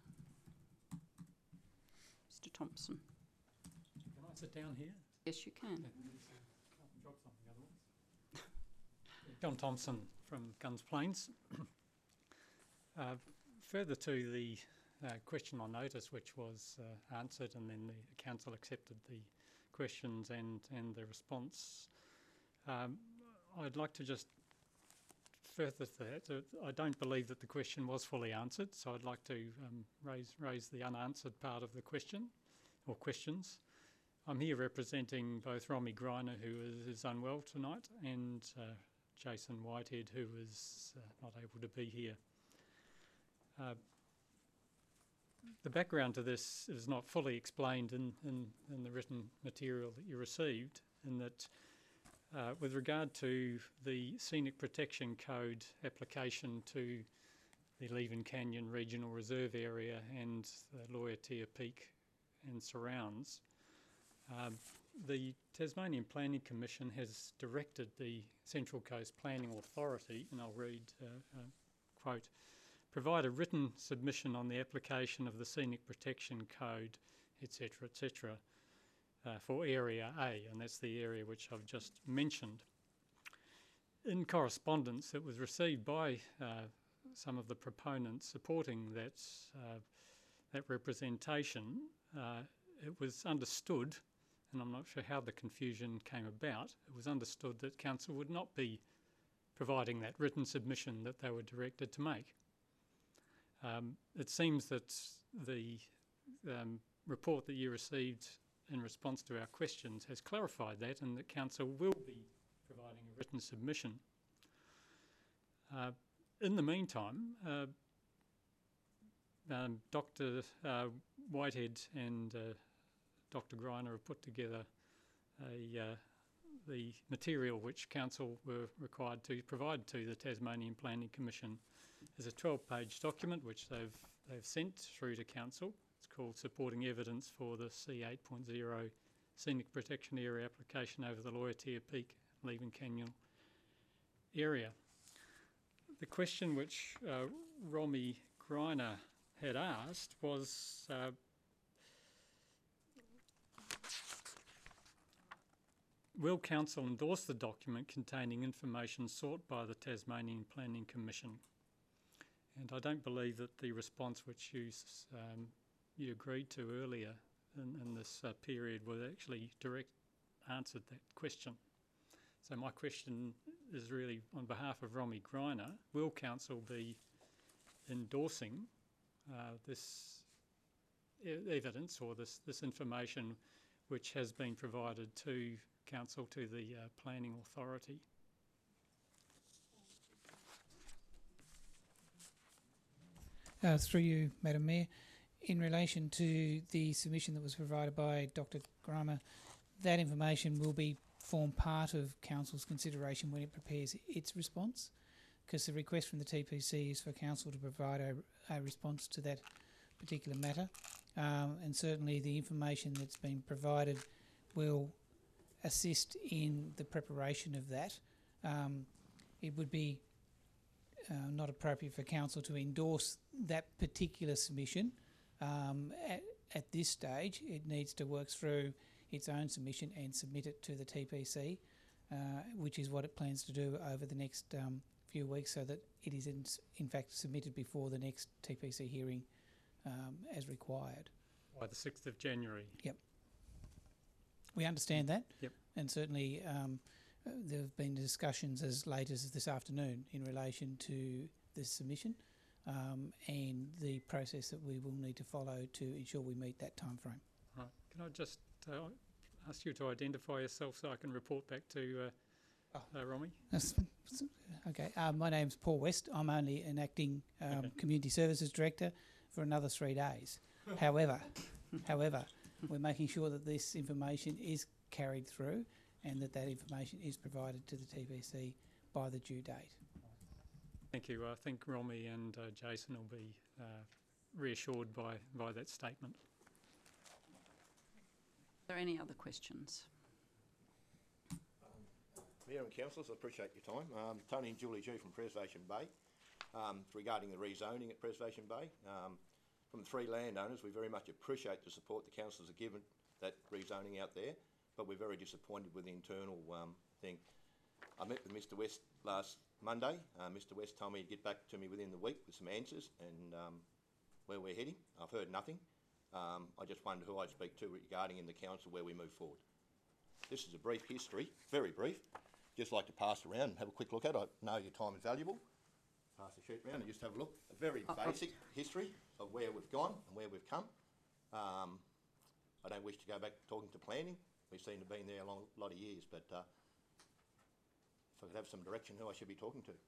Mr. Thompson. Can I sit down here? Yes, you can. Drop something otherwise. John Thompson from Guns Plains. Further to the question on notice, which was answered, and then the council accepted the questions and the response. I'd like to just further that. I don't believe that the question was fully answered, so I'd like to raise the unanswered part of the question, or questions. I'm here representing both Romy Greiner, who is unwell tonight, and Jason Whitehead, who is not able to be here. The background to this is not fully explained in the written material that you received, in that with regard to the Scenic Protection Code application to the Leven Canyon Regional Reserve Area and the Loyaltia Peak and surrounds, the Tasmanian Planning Commission has directed the Central Coast Planning Authority, and I'll read quote, provide a written submission on the application of the Scenic Protection Code, etc., etc., for Area A, and that's the area which I've just mentioned. In correspondence that was received by some of the proponents supporting that representation, it was understood, and I'm not sure how the confusion came about, it was understood that Council would not be providing that written submission that they were directed to make. It seems that the report that you received in response to our questions has clarified that, and that Council will be providing a written submission. In the meantime, Dr. Whitehead and Dr. Greiner have put together the material which Council were required to provide to the Tasmanian Planning Commission. Is a 12-page document which they've sent through to Council. It's called Supporting Evidence for the C8.0 Scenic Protection Area application over the Loyalty Peak Leven Canyon area. The question which Romy Greiner had asked was will Council endorse the document containing information sought by the Tasmanian Planning Commission? And I don't believe that the response which you agreed to earlier in this period was actually answered that question. So my question is really on behalf of Romy Greiner, will Council be endorsing this evidence or this information which has been provided to Council, to the Planning Authority? Through you, Madam Mayor, in relation to the submission that was provided by Dr. Greiner, that information will form part of Council's consideration when it prepares its response, because the request from the TPC is for Council to provide a response to that particular matter, and certainly the information that's been provided will assist in the preparation of that. It would be not appropriate for Council to endorse that particular submission at this stage. It needs to work through its own submission and submit it to the TPC, which is what it plans to do over the next few weeks, so that it is in fact submitted before the next TPC hearing as required. By the 6th of January? Yep. We understand that. Yep. And certainly there have been discussions as late as this afternoon in relation to this submission and the process that we will need to follow to ensure we meet that time frame. Right. Can I just ask you to identify yourself so I can report back to Romy? Okay. My name's Paul West. I'm only an acting Community Services Director for another 3 days. However, we're making sure that this information is carried through and that information is provided to the TPC by the due date. Thank you. I think Romy and Jason will be reassured by that statement. Are there any other questions? Mayor and councillors, I appreciate your time. Tony and Julie G from Preservation Bay. Regarding the rezoning at Preservation Bay, from the three landowners, we very much appreciate the support the councillors have given that rezoning out there, but we're very disappointed with the internal thing. I met with Mr West last Monday. Mr West told me to get back to me within the week with some answers and where we're heading. I've heard nothing. I just wondered who I'd speak to regarding in the council where we move forward. This is a brief history, very brief. Just like to pass around and have a quick look at it. I know your time is valuable. Pass the sheet around and just have a look. A very basic history of where we've gone and where we've come. I don't wish to go back talking to planning. We seem to have been there a lot of years, but if I could have some direction who I should be talking to.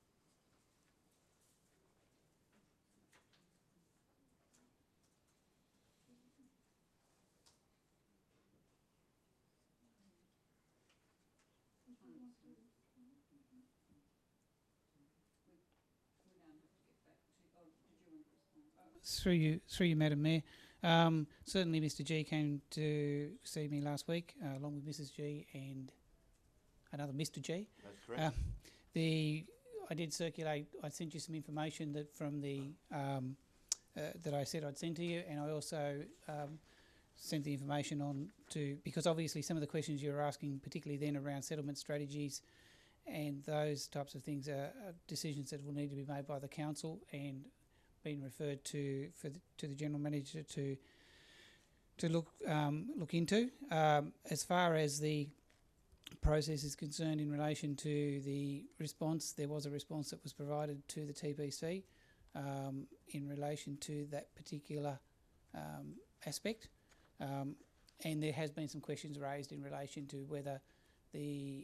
Through you, Madam Mayor. Certainly Mr G came to see me last week, along with Mrs G and another Mr G. That's correct. I did circulate, I sent you some information that from the that I said I'd send to you, and I also sent the information on to, because obviously some of the questions you were asking, particularly then around settlement strategies and those types of things, are decisions that will need to be made by the council and been referred to the General Manager to look into. As far as the process is concerned in relation to the response, there was a response that was provided to the TPC in relation to that particular aspect, and there has been some questions raised in relation to whether the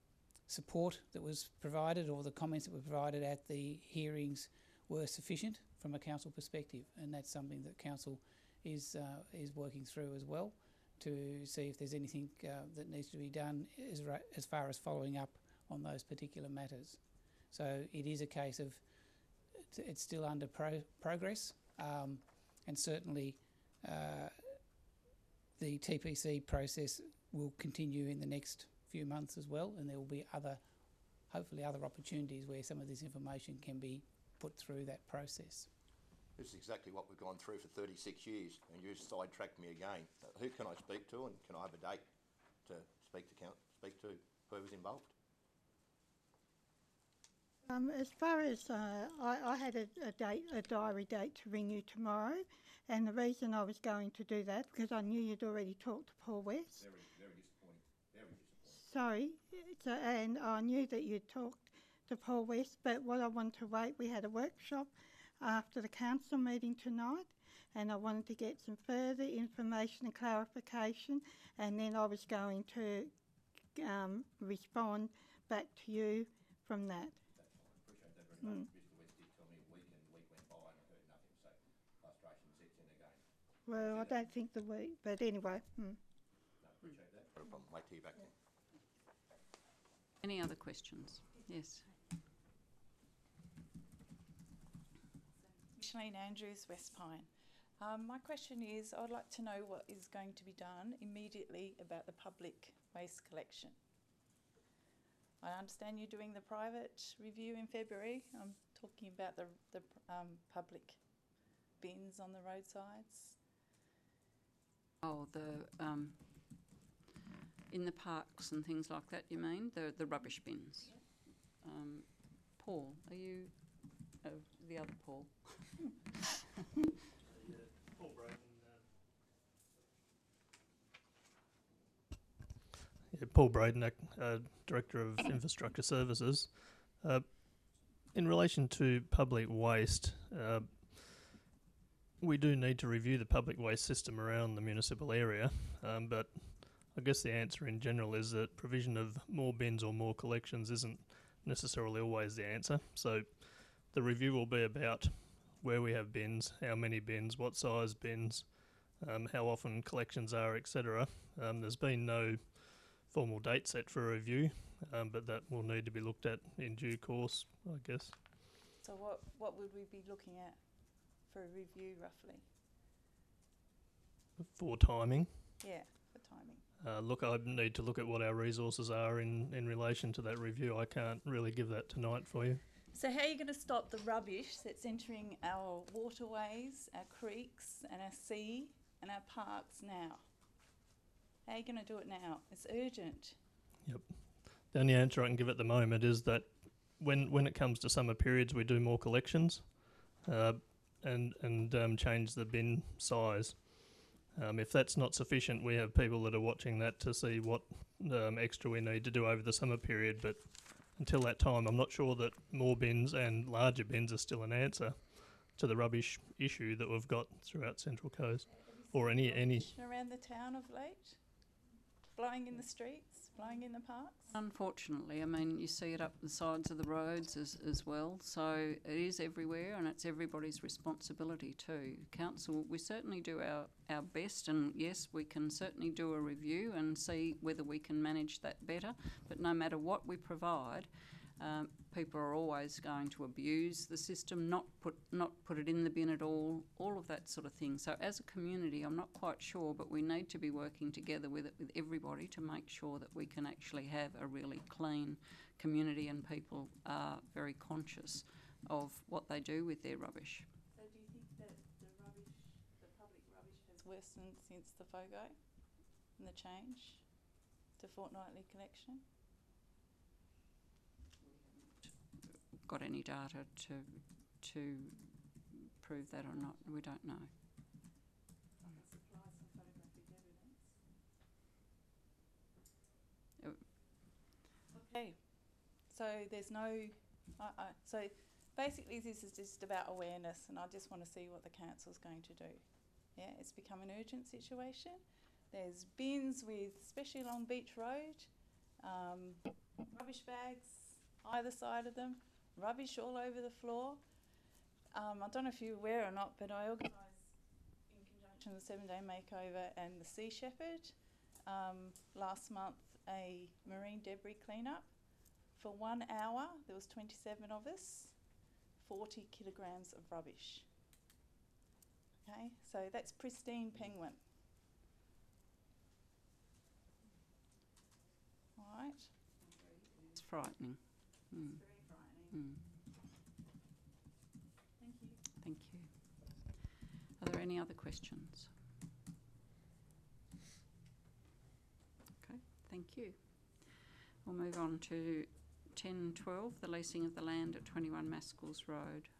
support that was provided or the comments that were provided at the hearings were sufficient from a council perspective, and that's something that council is working through as well to see if there's anything that needs to be done as far as following up on those particular matters. So it is a case of it's still under progress, and certainly the TPC process will continue in the next few months as well, and there will be hopefully other opportunities where some of this information can be put through that process. This is exactly what we've gone through for 36 years, and you sidetracked me again. Who can I speak to, and can I have a date to speak to whoever's involved? As far as I had a diary date to ring you tomorrow, and the reason I was going to do that because I knew you'd already talked to Paul West. Very disappointing. Very disappointing. Sorry, and I knew that you'd talked to Paul West, but what I wanted to wait, we had a workshop after the council meeting tonight, and I wanted to get some further information and clarification, and then I was going to respond back to you from that. That's fine. Appreciate that very much. Mr. West did tell me a week went by and I heard nothing, so frustration sets in again. Well, I don't think the week, but anyway. No, appreciate that. Not a problem. Wait till you're back then. Any other questions? Yes. Micheline Andrews, West Pine. My question is, I'd like to know what is going to be done immediately about the public waste collection. I understand you're doing the private review in February. I'm talking about the public bins on the roadsides. Oh, in the parks and things like that, you mean? The rubbish bins? Yeah. Paul, are you the other Paul? Paul Braden. Paul Braden, Director of Infrastructure Services. In relation to public waste, we do need to review the public waste system around the municipal area, but I guess the answer in general is that provision of more bins or more collections isn't necessarily always the answer. So the review will be about where we have bins, how many bins, what size bins, how often collections are, etc. There's been no formal date set for a review, but that will need to be looked at in due course, I guess. So what would we be looking at for a review roughly? For timing? Yeah, for timing. Look, I need to look at what our resources are in relation to that review. I can't really give that tonight for you. So how are you going to stop the rubbish that's entering our waterways, our creeks and our sea and our parks now? How are you going to do it now? It's urgent. Yep. The only answer I can give at the moment is that when it comes to summer periods, we do more collections and change the bin size. If that's not sufficient, we have people that are watching that to see what extra we need to do over the summer period. But until that time, I'm not sure that more bins and larger bins are still an answer to the rubbish issue that we've got throughout Central Coast, or any around the town of late, blowing in the streets, blowing in the parks. Unfortunately, I mean, you see it up the sides of the roads as well. So it is everywhere, and it's everybody's responsibility too. Council, we certainly do our best, and yes, we can certainly do a review and see whether we can manage that better. But no matter what we provide, people are always going to abuse the system, not put it in the bin at all of that sort of thing. So as a community, I'm not quite sure, but we need to be working together with everybody to make sure that we can actually have a really clean community and people are very conscious of what they do with their rubbish. So do you think that the public rubbish has worsened since the FOGO and the change to fortnightly collection? Got any data to prove that or not? We don't know. I can supply some photographic evidence. Okay, so there's no. So basically, this is just about awareness, and I just want to see what the council's going to do. Yeah, it's become an urgent situation. There's bins with, especially along Beach Road, rubbish bags either side of them. Rubbish all over the floor. I don't know if you're aware or not, but I organised, in conjunction with the 7-Day Makeover and the Sea Shepherd, last month a marine debris clean-up. For 1 hour, there was 27 of us, 40 kilograms of rubbish. Okay, so that's pristine penguin. Right. It's frightening. Mm. It's very frightening. Mm. Thank you. Thank you. Are there any other questions? Okay, thank you. We'll move on to 10.12, the leasing of the land at 21 Maskell's Road.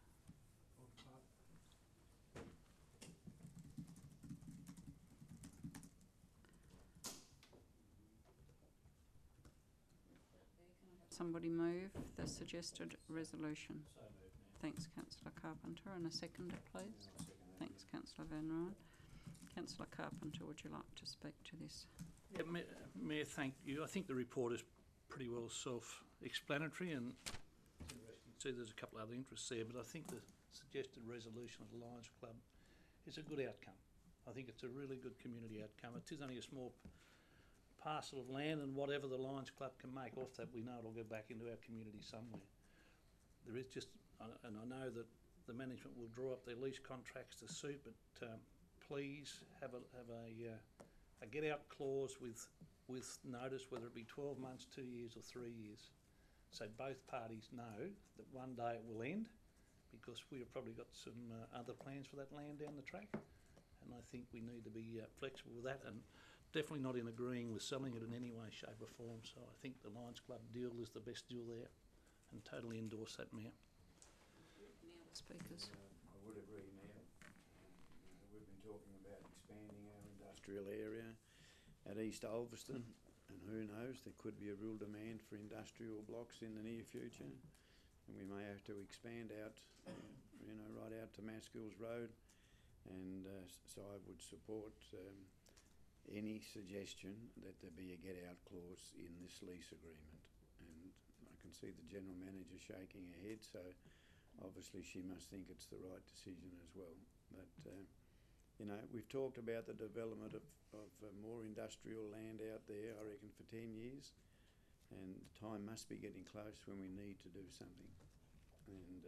Somebody move the suggested resolution. Thanks, Councillor Carpenter. And a seconder, please. Thanks, Councillor Van Ryan. Councillor Carpenter, would you like to speak to this? Yeah, Mayor, thank you. I think the report is pretty well self-explanatory, and you can see there's a couple of other interests there, but I think the suggested resolution of the Lions Club is a good outcome. I think it's a really good community outcome. It is only a small parcel of land, and whatever the Lions Club can make off that, we know it'll go back into our community somewhere. There is just, and I know that the management will draw up their lease contracts to suit, but please have a get-out clause with notice, whether it be 12 months, 2 years or 3 years, so both parties know that one day it will end, because we've probably got some other plans for that land down the track, and I think we need to be flexible with that, and definitely not in agreeing with selling it in any way, shape or form. So I think the Lions Club deal is the best deal there, and totally endorse that, Mayor. Any other speakers? I would agree, Mayor. We've been talking about expanding our industrial area at East Ulverston, and who knows, there could be a real demand for industrial blocks in the near future, and we may have to expand out, right out to Maskell's Road, and so I would support any suggestion that there be a get-out clause in this lease agreement. And I can see the General Manager shaking her head, so obviously she must think it's the right decision as well. But, we've talked about the development of more industrial land out there, I reckon, for 10 years, and the time must be getting close when we need to do something. And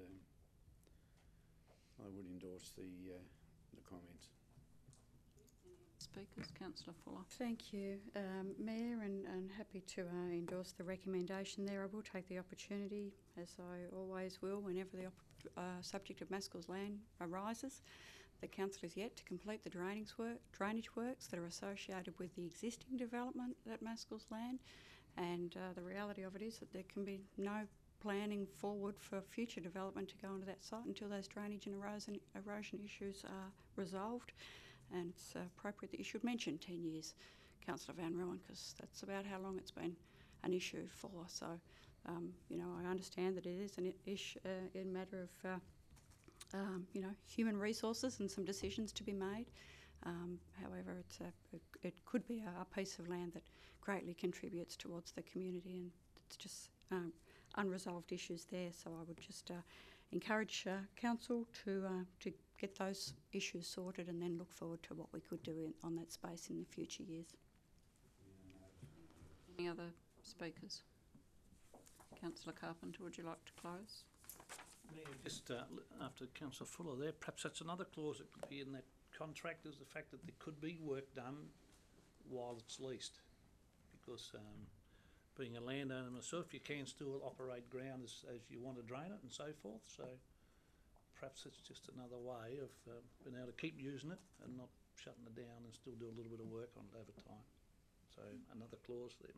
I would endorse the comments. Speakers, Councillor Fuller. Thank you, Mayor, and happy to endorse the recommendation there. I will take the opportunity, as I always will, whenever the subject of Maskell's land arises. The council is yet to complete the drainage works that are associated with the existing development at Maskell's land, and the reality of it is that there can be no planning forward for future development to go onto that site until those drainage and erosion issues are resolved. And it's appropriate that you should mention 10 years, Councillor Van Rooyen, because that's about how long it's been an issue for. So, I understand that it is a matter of, human resources and some decisions to be made. However, it could be a piece of land that greatly contributes towards the community, and it's just unresolved issues there. So I would just encourage council to get those issues sorted, and then look forward to what we could do on that space in the future years. Any other speakers? Councillor Carpenter, would you like to close? Mayor, just after Councillor Fuller there, perhaps that's another clause that could be in that contract, is the fact that there could be work done while it's leased, because being a landowner myself, you can still operate ground as you want to drain it and so forth. So perhaps it's just another way of being able to keep using it and not shutting it down, and still do a little bit of work on it over time. So another clause there.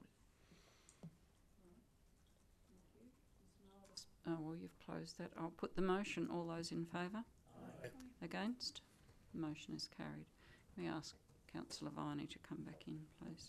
Well, you've closed that. I'll put the motion. All those in favour? Aye. Against? The motion is carried. May I ask Councillor Viney to come back in, please?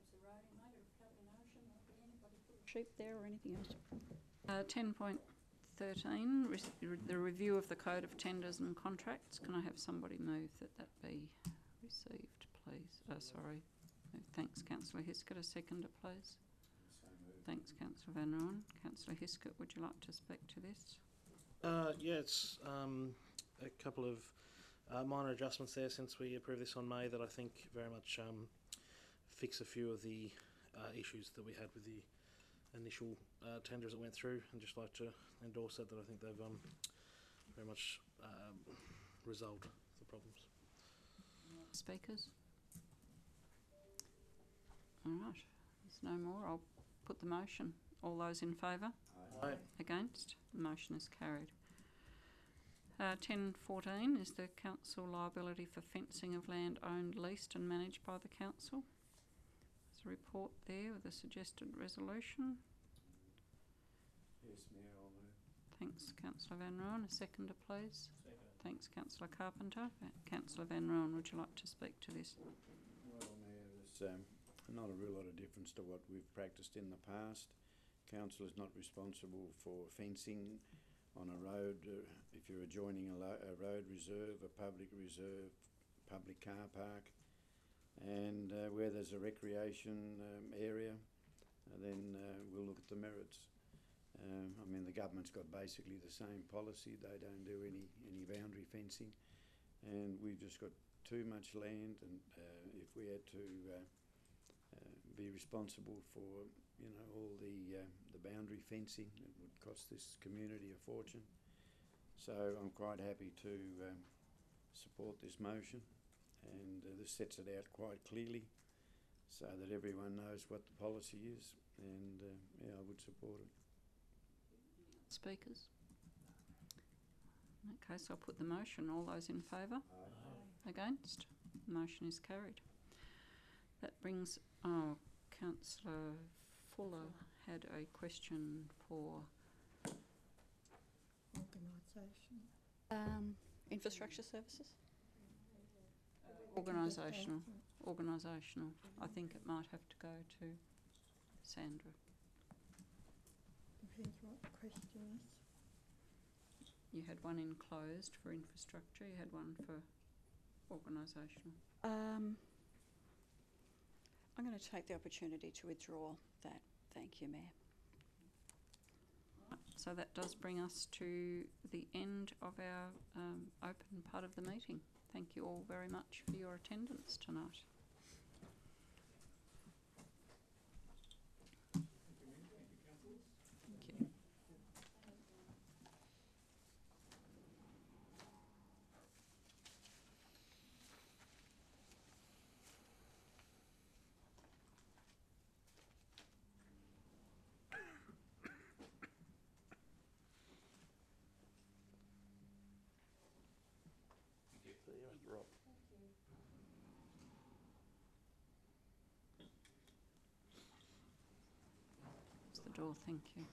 Sheep there or anything else? 10.13, 13, the review of the Code of Tenders and Contracts. Can I have somebody move that be received, please? Sorry. Thanks, Councillor Hiskett. A seconder, please. Thanks, Councillor Van Rooyen. Councillor Hiskett, would you like to speak to this? Yeah, it's a couple of minor adjustments there since we approved this on May that I think very much fix a few of the issues that we had with the initial tenders that went through, and just like to endorse that I think they've very much resolved the problems. Speakers? All right, there's no more. I'll put the motion. All those in favour? Aye. Against? The motion is carried. 10.14 is the council liability for fencing of land owned, leased and managed by the council. There's a report there with a suggested resolution. Yes, Mayor, I'll move. Thanks, Councillor Van Rooyen. A seconder, please. Thanks, Councillor Carpenter. Councillor Van Rooyen, would you like to speak to this? Well, Mayor, there's not a real lot of difference to what we've practiced in the past. Council is not responsible for fencing on a road if you're adjoining a road reserve, a public reserve, public car park, and where there's a recreation area, then we'll look at the merits. I mean, the government's got basically the same policy. They don't do any boundary fencing, and we've just got too much land, and if we had to be responsible for, you know, all the boundary fencing, it would cost this community a fortune. So I'm quite happy to support this motion, and this sets it out quite clearly so that everyone knows what the policy is, and yeah, I would support it. Speakers? In that case, I'll put the motion. All those in favour? Aye. Against? The motion is carried. That brings... Oh, Councillor Fuller had a question for... Organisation. Infrastructure services? Organisational. I think it might have to go to Sandra. Depends what the question is. You had one enclosed for infrastructure, you had one for organisational. I'm going to take the opportunity to withdraw that. Thank you, Mayor. Right, so that does bring us to the end of our open part of the meeting. Thank you all very much for your attendance tonight. Thank you. Close the door, thank you.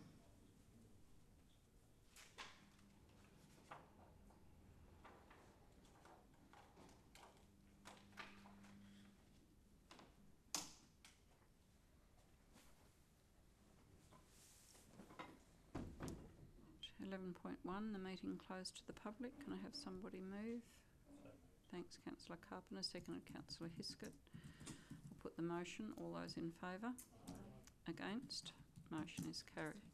Right, 11.1, the meeting closed to the public. Can I have somebody move? Thanks, Councillor Carpenter. Seconded, Councillor Hiskett. I'll put the motion. All those in favour? Against? Motion is carried.